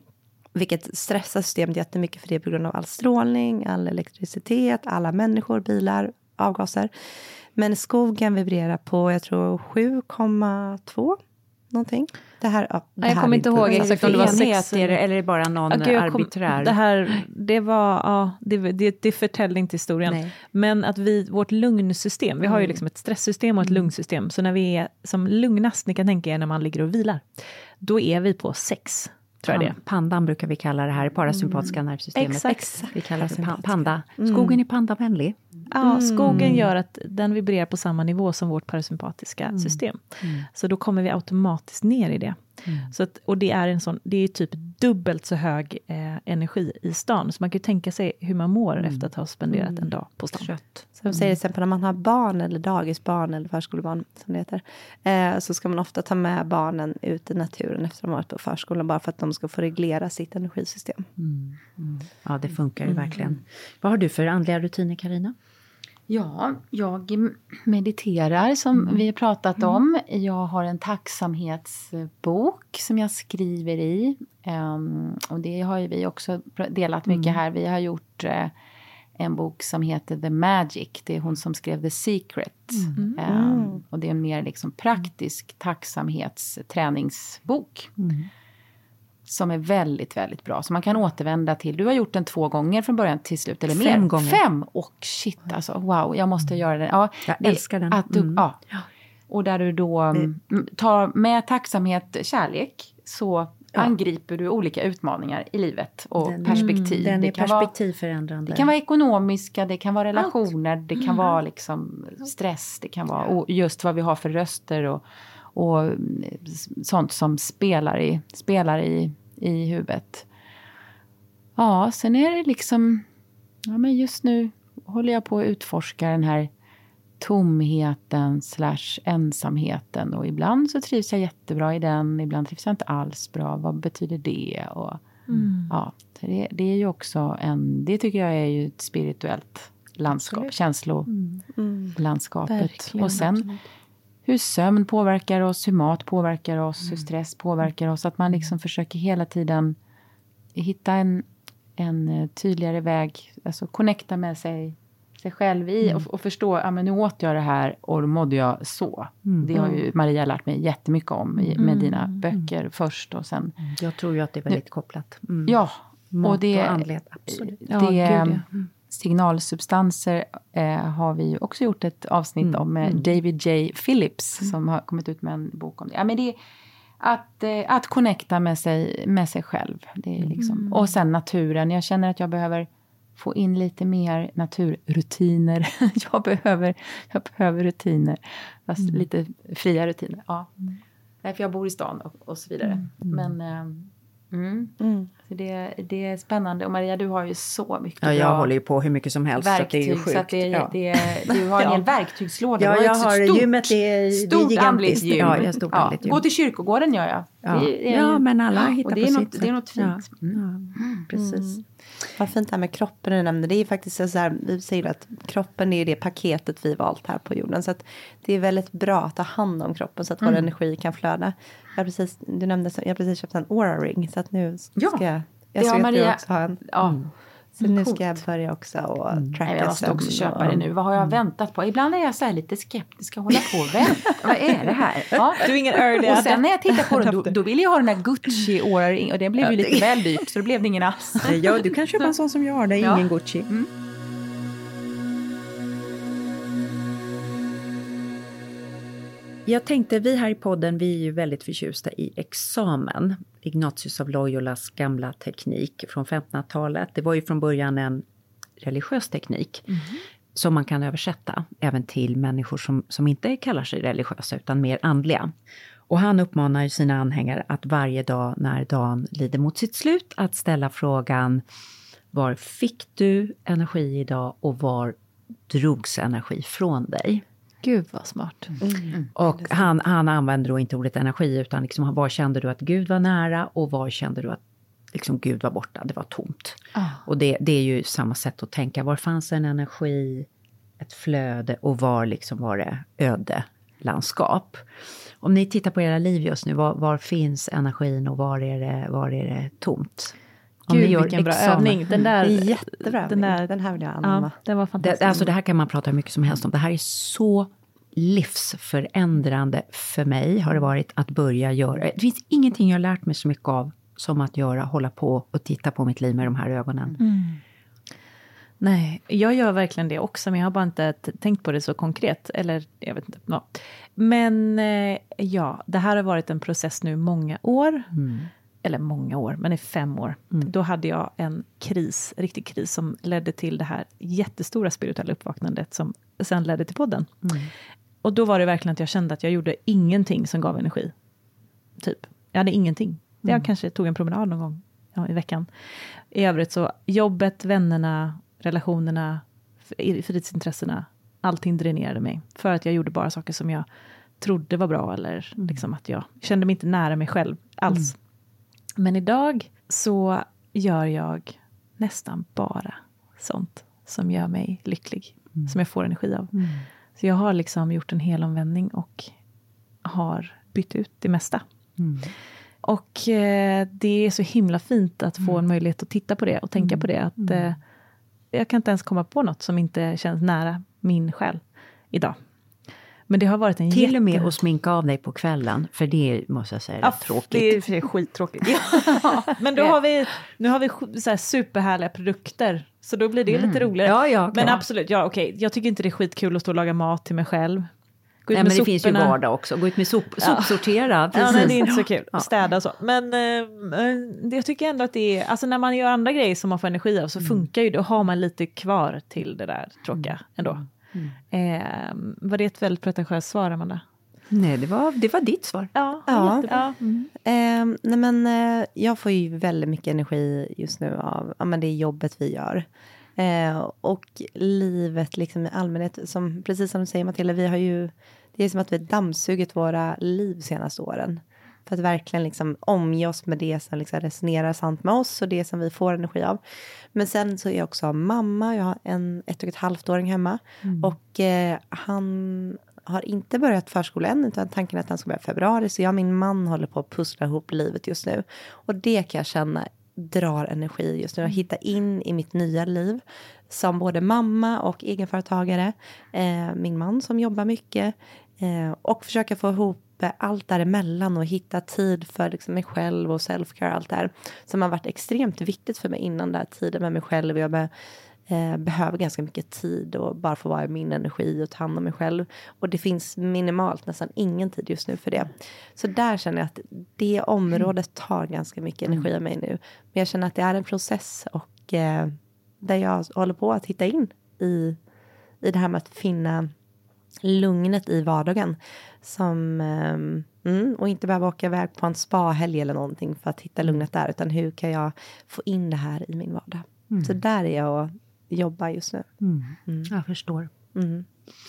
Speaker 2: Vilket stressar systemet jättemycket, för det är på grund av all strålning, all elektricitet, alla människor, bilar, avgaser. Men skogen vibrerar på, jag tror, sju komma två någonting. Det här, ja, det
Speaker 1: jag
Speaker 2: här
Speaker 1: kommer inte ihåg exakt om det var
Speaker 3: enhet,
Speaker 1: sex
Speaker 3: är det, eller är det bara någon
Speaker 1: okay,
Speaker 3: arbiträr?
Speaker 1: Kom, det här, det var, ja, det, det, det förtäller inte historien. Nej. Men att vi, vårt lugnsystem, mm. vi har ju liksom ett stresssystem och ett mm. lugnsystem. Så när vi är som lugnast, ni kan tänka er när man ligger och vilar, då är vi på sex. Tror jag det.
Speaker 3: Pandan brukar vi kalla det här, parasympatiska mm. nervsystemet.
Speaker 1: Exakt.
Speaker 3: Vi kallar det för panda. Skogen mm. är pandavänlig.
Speaker 1: Ja, skogen gör att den vibrerar på samma nivå som vårt parasympatiska mm. system. Mm. Så då kommer vi automatiskt ner i det. Mm. Så att, och det är en sån, det är typ dubbelt så hög eh, energi i stan. Så man kan ju tänka sig hur man mår mm. efter att ha spenderat mm. en dag på stan.
Speaker 2: Kött. Så de säger till exempel när man har barn eller dagisbarn eller förskolebarn som det heter. Eh, så ska man ofta ta med barnen ut i naturen efter att de har varit på förskolan. Bara för att de ska få reglera sitt energisystem.
Speaker 3: Mm. Mm. Ja, det funkar ju mm. verkligen. Vad har du för andliga rutiner, Carina?
Speaker 4: Ja, jag mediterar som mm. vi har pratat om. Jag har en tacksamhetsbok som jag skriver i. Um, och det har ju vi också delat mycket mm. här. Vi har gjort uh, en bok som heter The Magic. Det är hon som skrev The Secret. Mm. Um, och det är en mer liksom praktisk tacksamhetsträningsbok. Mm. Som är väldigt, väldigt bra. Så man kan återvända till. Du har gjort den två gånger från början till slut. Eller
Speaker 3: Fem
Speaker 4: mer.
Speaker 3: gånger.
Speaker 4: Fem. Och shit, alltså wow. Jag måste göra det. Ja,
Speaker 3: jag
Speaker 4: det,
Speaker 3: älskar den.
Speaker 4: Att du,
Speaker 3: mm.
Speaker 4: ja. Och där du då mm. tar med tacksamhet, kärlek. Så ja. angriper du olika utmaningar i livet. Och
Speaker 3: den,
Speaker 4: perspektiv.
Speaker 3: Den är
Speaker 4: det kan
Speaker 3: perspektivförändrande.
Speaker 4: Vara, det kan vara ekonomiska. Det kan vara relationer. Allt. Det kan mm. vara liksom stress. Det kan vara och just vad vi har för röster. Och, och sånt som spelar i, spelar i, i huvudet. Ja, sen är det liksom... Ja, men just nu håller jag på att utforska den här tomheten slash ensamheten. Och ibland så trivs jag jättebra i den. Ibland trivs jag inte alls bra. Vad betyder det? Och, mm. ja, det, det är ju också en... Det tycker jag är ju ett spirituellt landskap. Känslolandskapet. Mm. Mm. Och sen... Absolut. Hur sömn påverkar oss, hur mat påverkar oss, mm. hur stress påverkar oss. Att man liksom försöker hela tiden hitta en, en tydligare väg. Alltså connecta med sig, sig själv i. Mm. Och, och förstå, ja men nu åt jag det här och då mådde jag så. Mm. Det har ju Maria lärt mig jättemycket om i, med dina böcker mm. först och sen.
Speaker 3: Jag tror ju att det är väldigt nu, kopplat.
Speaker 4: Mm. Ja.
Speaker 3: Mat
Speaker 4: och, det,
Speaker 3: och andlighet, absolut.
Speaker 4: Det,
Speaker 3: ja, gud, ja.
Speaker 4: Mm. Signalsubstanser eh, har vi ju också gjort ett avsnitt mm. om med mm. David J. Phillips mm. som har kommit ut med en bok om det. Ja, men det är att, eh, att connecta med sig, med sig själv. Det är liksom, mm. Och sen naturen. Jag känner att jag behöver få in lite mer naturrutiner. jag, behöver, jag behöver rutiner. Fast mm. lite fria rutiner. Ja. Mm. Därför jag bor i stan och, och så vidare. Mm. Men... Eh, Mm. Mm. Så det, det är spännande. Och Maria, du har ju så mycket
Speaker 3: ja,
Speaker 4: bra
Speaker 3: jag håller ju på hur mycket som helst.
Speaker 4: verktyg.
Speaker 3: Så, att det är ju sjukt.
Speaker 4: Så att det,
Speaker 3: ja.
Speaker 4: det, du har en
Speaker 3: ja.
Speaker 4: hel verktighetslåda.
Speaker 3: Ja,
Speaker 4: du har
Speaker 3: jag har
Speaker 4: stort,
Speaker 3: gymmet. Det är,
Speaker 4: stort
Speaker 3: det är
Speaker 4: andligt gym.
Speaker 3: Ja, jag stort
Speaker 4: ja.
Speaker 3: gym.
Speaker 4: Gå till kyrkogården gör jag.
Speaker 3: Ja,
Speaker 4: det är,
Speaker 3: ja men alla
Speaker 4: ja,
Speaker 3: hittar
Speaker 4: och det
Speaker 3: på
Speaker 4: är
Speaker 3: sitt
Speaker 4: något,
Speaker 3: sätt.
Speaker 4: det är något fint.
Speaker 3: Ja. Mm. Mm. Precis.
Speaker 2: Mm. Vad fint det här med kroppen du nämnde. Det är faktiskt så här, vi säger att kroppen är det paketet vi valt här på jorden. Så att det är väldigt bra att ta hand om kroppen så att mm. vår energi kan flöda. Jag har precis, du nämnde, jag har precis köpt en Aura-ring så att nu ska
Speaker 4: ja,
Speaker 2: jag, jag såg att Maria, du också har en.
Speaker 4: Ja.
Speaker 2: Mm. Så nu ska jag börja också och mm. tracka.
Speaker 4: Jag måste också köpa det nu. Vad har jag mm. väntat på? Ibland är jag så här lite skeptisk och hålla på och vänta. Vad är det här? Ja.
Speaker 1: Du är ingen early.
Speaker 4: Och sen när jag tittar på den, då, då vill jag ha den här Gucci Aura-ring. Och det blev ju lite väl dyrt, så då blev det ingen alls.
Speaker 3: Ja, du kan köpa en sån som jag har. Det är ja. ingen Gucci. Mm. Jag tänkte, vi här i podden, vi är ju väldigt förtjusta i examen. Ignatius av Loyolas gamla teknik från femtonhundratalet. Det var ju från början en religiös teknik. Mm. Som man kan översätta även till människor som, som inte kallar sig religiösa utan mer andliga. Och han uppmanar ju sina anhängare att varje dag när dagen lider mot sitt slut att ställa frågan: var fick du energi idag och var drogs energi från dig?
Speaker 1: Gud vad smart.
Speaker 3: Mm. Och han, han använder då inte ordet energi utan liksom, var kände du att Gud var nära och var kände du att liksom, Gud var borta, det var tomt. Ah. Och det, det är ju samma sätt att tänka. Var fanns en energi, ett flöde och var liksom var det öde landskap. Om ni tittar på era liv just nu, var, var finns energin och var är det, var är det tomt? Om ni
Speaker 1: Gud,
Speaker 3: gör
Speaker 1: vilken bra
Speaker 3: examen.
Speaker 1: övning. Den där,
Speaker 2: Det är jättebra.
Speaker 1: Den, där,
Speaker 2: den här vill jag anamma.
Speaker 1: Ja, den var fantastisk.
Speaker 3: Det, alltså det här kan man prata hur mycket som helst om. Det här är så livsförändrande för mig har det varit att börja göra. Det finns ingenting jag har lärt mig så mycket av som att göra, hålla på och titta på mitt liv med de här ögonen.
Speaker 1: Mm. Nej, jag gör verkligen det också, men jag har bara inte t- tänkt på det så konkret. Eller, jag vet inte. Ja. Men eh, ja, det här har varit en process nu många år.
Speaker 3: Mm.
Speaker 1: Eller många år, men i fem år.
Speaker 3: Mm.
Speaker 1: Då hade jag en kris, riktig kris, som ledde till det här jättestora spirituella uppvaknandet som sen ledde till podden.
Speaker 3: Mm.
Speaker 1: Och då var det verkligen att jag kände att jag gjorde ingenting som gav energi. Typ. Jag hade ingenting. Jag
Speaker 3: Mm.
Speaker 1: kanske tog en promenad någon gång ja, i veckan. I övrigt så jobbet, vännerna, relationerna, fritidsintressena, allting dränerade mig. För att jag gjorde bara saker som jag trodde var bra. Eller
Speaker 3: Mm.
Speaker 1: liksom att jag kände mig inte nära mig själv alls.
Speaker 3: Mm.
Speaker 1: Men idag så gör jag nästan bara sånt som gör mig lycklig.
Speaker 3: Mm.
Speaker 1: Som jag får energi av.
Speaker 3: Mm.
Speaker 1: Så jag har liksom gjort en hel omvändning och har bytt ut det mesta.
Speaker 3: Mm.
Speaker 1: Och eh, det är så himla fint att få
Speaker 3: Mm.
Speaker 1: en möjlighet att titta på det och tänka
Speaker 3: Mm.
Speaker 1: på det. Att,
Speaker 3: Mm.
Speaker 1: eh, jag kan inte ens komma på något som inte känns nära min själ idag. Men det har varit en
Speaker 3: Till
Speaker 1: jätte...
Speaker 3: och med att sminka av dig på kvällen, för det måste jag säga är
Speaker 1: Ja,
Speaker 3: rätt tråkigt.
Speaker 1: det är för sig skittråkigt. Ja, men då har vi, nu har vi så här superhärliga produkter. Så då blir det
Speaker 3: Mm.
Speaker 1: lite roligare.
Speaker 3: Ja, ja,
Speaker 1: men
Speaker 3: ja.
Speaker 1: absolut, ja okej. Jag tycker inte det är skitkul att stå och laga mat till mig själv. Gå ut
Speaker 3: Nej,
Speaker 1: med
Speaker 3: men det finns ju
Speaker 1: soporna.
Speaker 3: vardag också. Gå ut med sop,
Speaker 1: Ja.
Speaker 3: sopsortera.
Speaker 1: Ja,
Speaker 3: Precis.
Speaker 1: nej, det är inte så kul.
Speaker 3: Ja.
Speaker 1: Städa och så. Men eh, jag tycker ändå att det är... Alltså när man gör andra grejer som man får energi av så funkar ju det. Då har man lite kvar till det där tråkiga ändå.
Speaker 3: Mm.
Speaker 1: Eh, var det ett väldigt pretentiöst svar, Amanda?
Speaker 3: Nej, det var, det var ditt svar.
Speaker 1: Ja,
Speaker 2: Ja.
Speaker 1: jättebra. Mm.
Speaker 2: Eh, nej men, eh, jag får ju väldigt mycket energi just nu av ja, men det jobbet vi gör. Eh, och livet liksom i allmänhet. Som, precis som du säger, Matilda, vi har ju, det är som att vi dammsugit våra liv senaste åren. För att verkligen liksom omge oss med det som liksom resonerar sant med oss. Och det som vi får energi av. Men sen så är jag också mamma. Jag har en ett och ett halvt åring hemma.
Speaker 3: Mm.
Speaker 2: Och eh, han har inte börjat förskolan än. Utan tanken är att han ska börja i februari. Så jag och min man håller på att pussla ihop livet just nu. Och det kan jag känna drar energi just nu. Att hitta in i mitt nya liv. Som både mamma och egenföretagare. Eh, min man som jobbar mycket. Eh, och försöka få ihop allt däremellan och hitta tid för liksom mig själv och self-care och allt det här. Som har varit extremt viktigt för mig innan den här tiden med mig själv. Jag be, eh, behöver ganska mycket tid och bara få vara i min energi och ta hand om mig själv. Och det finns minimalt, nästan ingen tid just nu för det. Så där känner jag att det området tar ganska mycket energi av mig nu. Men jag känner att det är en process och eh, där jag håller på att hitta in i, i det här med att finna lugnet i vardagen. Som, mm, och inte behöva åka iväg på en spahelg eller någonting för att hitta lugnet där. Utan hur kan jag få in det här i min vardag.
Speaker 3: Mm.
Speaker 2: Så där är jag och jobbar just nu.
Speaker 3: Mm.
Speaker 2: Mm.
Speaker 3: Jag förstår.
Speaker 2: Mm.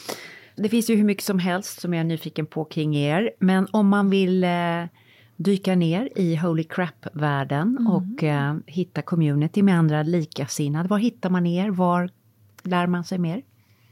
Speaker 3: Det finns ju hur mycket som helst som jag är nyfiken på kring er. Men om man vill eh, dyka ner i Holy Crap-världen
Speaker 1: Mm.
Speaker 3: och eh, hitta community med andra likasinnade. Var hittar man er? Var lär man sig mer?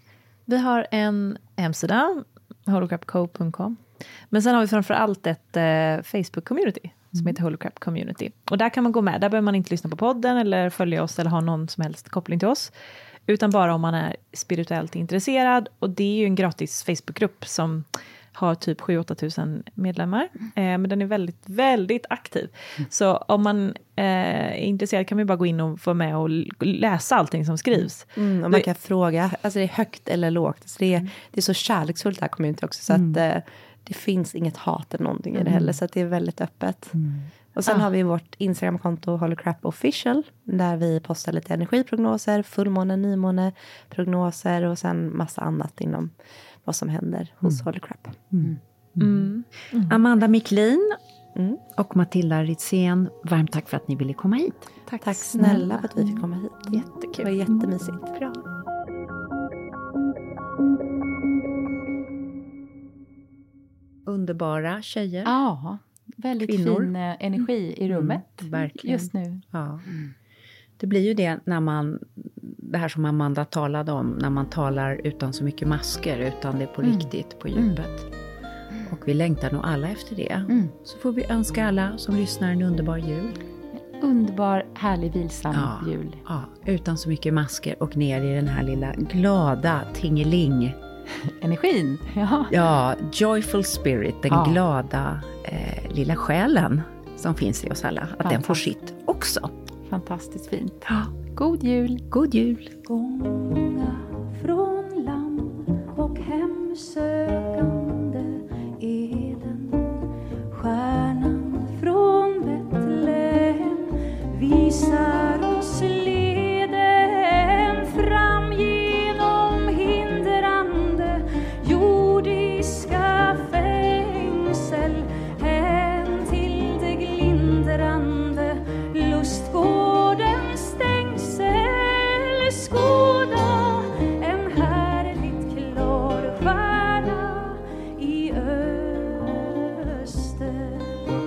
Speaker 1: Vi har en hemsida, holy crap co punkt com. Men sen har vi framförallt ett eh, Facebook-community som heter Holy Crap Community. Och där kan man gå med. Där behöver man inte lyssna på podden eller följa oss eller ha någon som helst koppling till oss. Utan bara om man är spirituellt intresserad. Och det är ju en gratis Facebookgrupp som har typ sju åtta tusen medlemmar. Eh, men den är väldigt, väldigt aktiv. Så om man eh, är intresserad kan man bara gå in och få med och läsa allting som skrivs.
Speaker 2: Mm, och man kan fråga, alltså det är högt eller lågt. Alltså det, är, det är så kärleksfullt det här community också. Så
Speaker 3: Mm.
Speaker 2: att eh, det finns inget hat eller någonting i det
Speaker 3: Mm.
Speaker 2: heller. Så att det är väldigt öppet.
Speaker 3: Mm.
Speaker 2: Och sen
Speaker 1: Ah.
Speaker 2: har vi vårt Instagramkonto Holy Crap Official. Där vi postar lite energiprognoser, fullmåne, nymåne, prognoser. Och sen massa annat inom vad som händer hos Holy Crap.
Speaker 3: Mm.
Speaker 1: Mm. Mm.
Speaker 3: Amanda Miklin
Speaker 2: Mm.
Speaker 3: och Matilda Ritzén, varmt tack för att ni ville komma hit.
Speaker 2: Tack, Tack snälla för att vi fick komma hit.
Speaker 1: Jättekul.
Speaker 2: Det var jättemysigt.
Speaker 3: Bra. Underbara tjejer.
Speaker 4: Ja, väldigt
Speaker 3: Kvinnor.
Speaker 4: fin eh, energi i rummet
Speaker 3: Mm, verkligen.
Speaker 4: just nu.
Speaker 3: Ja. Det blir ju det när man, det här som Amanda talade om, när man talar utan så mycket masker, utan det är på
Speaker 4: Mm.
Speaker 3: riktigt, på djupet. Och vi längtar nog alla efter det.
Speaker 4: Mm.
Speaker 3: Så får vi önska alla som lyssnar en underbar jul.
Speaker 4: underbar, härlig, vilsam
Speaker 3: Ja,
Speaker 4: jul.
Speaker 3: ja, utan så mycket masker och ner i den här lilla glada tingeling.
Speaker 4: Energin. Ja,
Speaker 3: Ja, joyful spirit, den
Speaker 4: Ja.
Speaker 3: glada eh, lilla själen som finns i oss alla. Att den får sitt också.
Speaker 4: fantastiskt fint.
Speaker 3: Ja.
Speaker 4: God jul.
Speaker 3: God jul!
Speaker 5: Gånga från land och hemsökande är den. Stjärnan från Betlehem visar oss leden fram genom hindrande jordiska fängsel hän till det glindrande lustgårdens stängsel. Skåda en härligt klar stjärna i öster.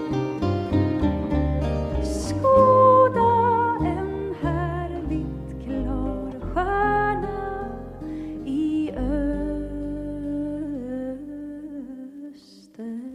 Speaker 5: Skåda en härligt klar stjärna i öster.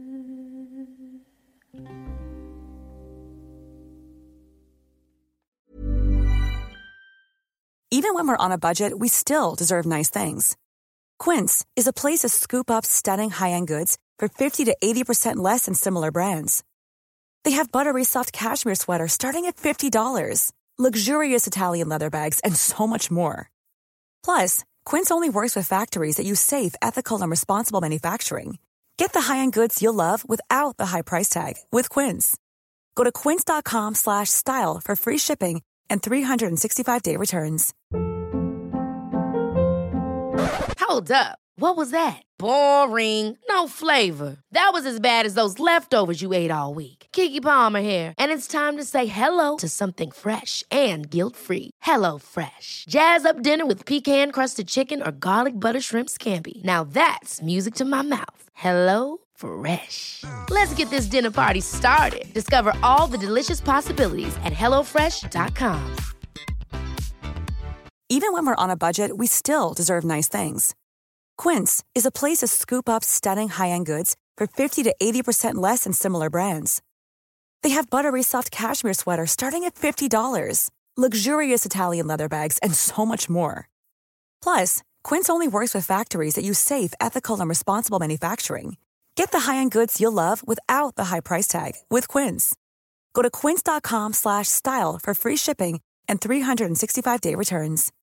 Speaker 9: Even when we're on a budget, we still deserve nice things. Quince is a place to scoop up stunning high-end goods for fifty to eighty percent less than similar brands. They have buttery soft cashmere sweaters starting at fifty dollars, luxurious Italian leather bags, and so much more. Plus, Quince only works with factories that use safe, ethical, and responsible manufacturing. Get the high-end goods you'll love without the high price tag with Quince. Go to quince.com slash style for free shipping and three sixty-five day returns.
Speaker 13: Hold up. What was that? Boring. No flavor. That was as bad as those leftovers you ate all week. Keke Palmer here, and it's time to say hello to something fresh and guilt-free. Hello Fresh. Jazz up dinner with pecan-crusted chicken or garlic butter shrimp scampi. Now that's music to my mouth. Hello Fresh. Let's get this dinner party started. Discover all the delicious possibilities at hello fresh dot com.
Speaker 9: Even when we're on a budget, we still deserve nice things. Quince is a place to scoop up stunning high-end goods for fifty to eighty percent less than similar brands. They have buttery soft cashmere sweaters starting at fifty dollars, luxurious Italian leather bags, and so much more. Plus, Quince only works with factories that use safe, ethical, and responsible manufacturing. Get the high-end goods you'll love without the high price tag with Quince. Go to quince.com slash style for free shipping and three sixty-five day returns.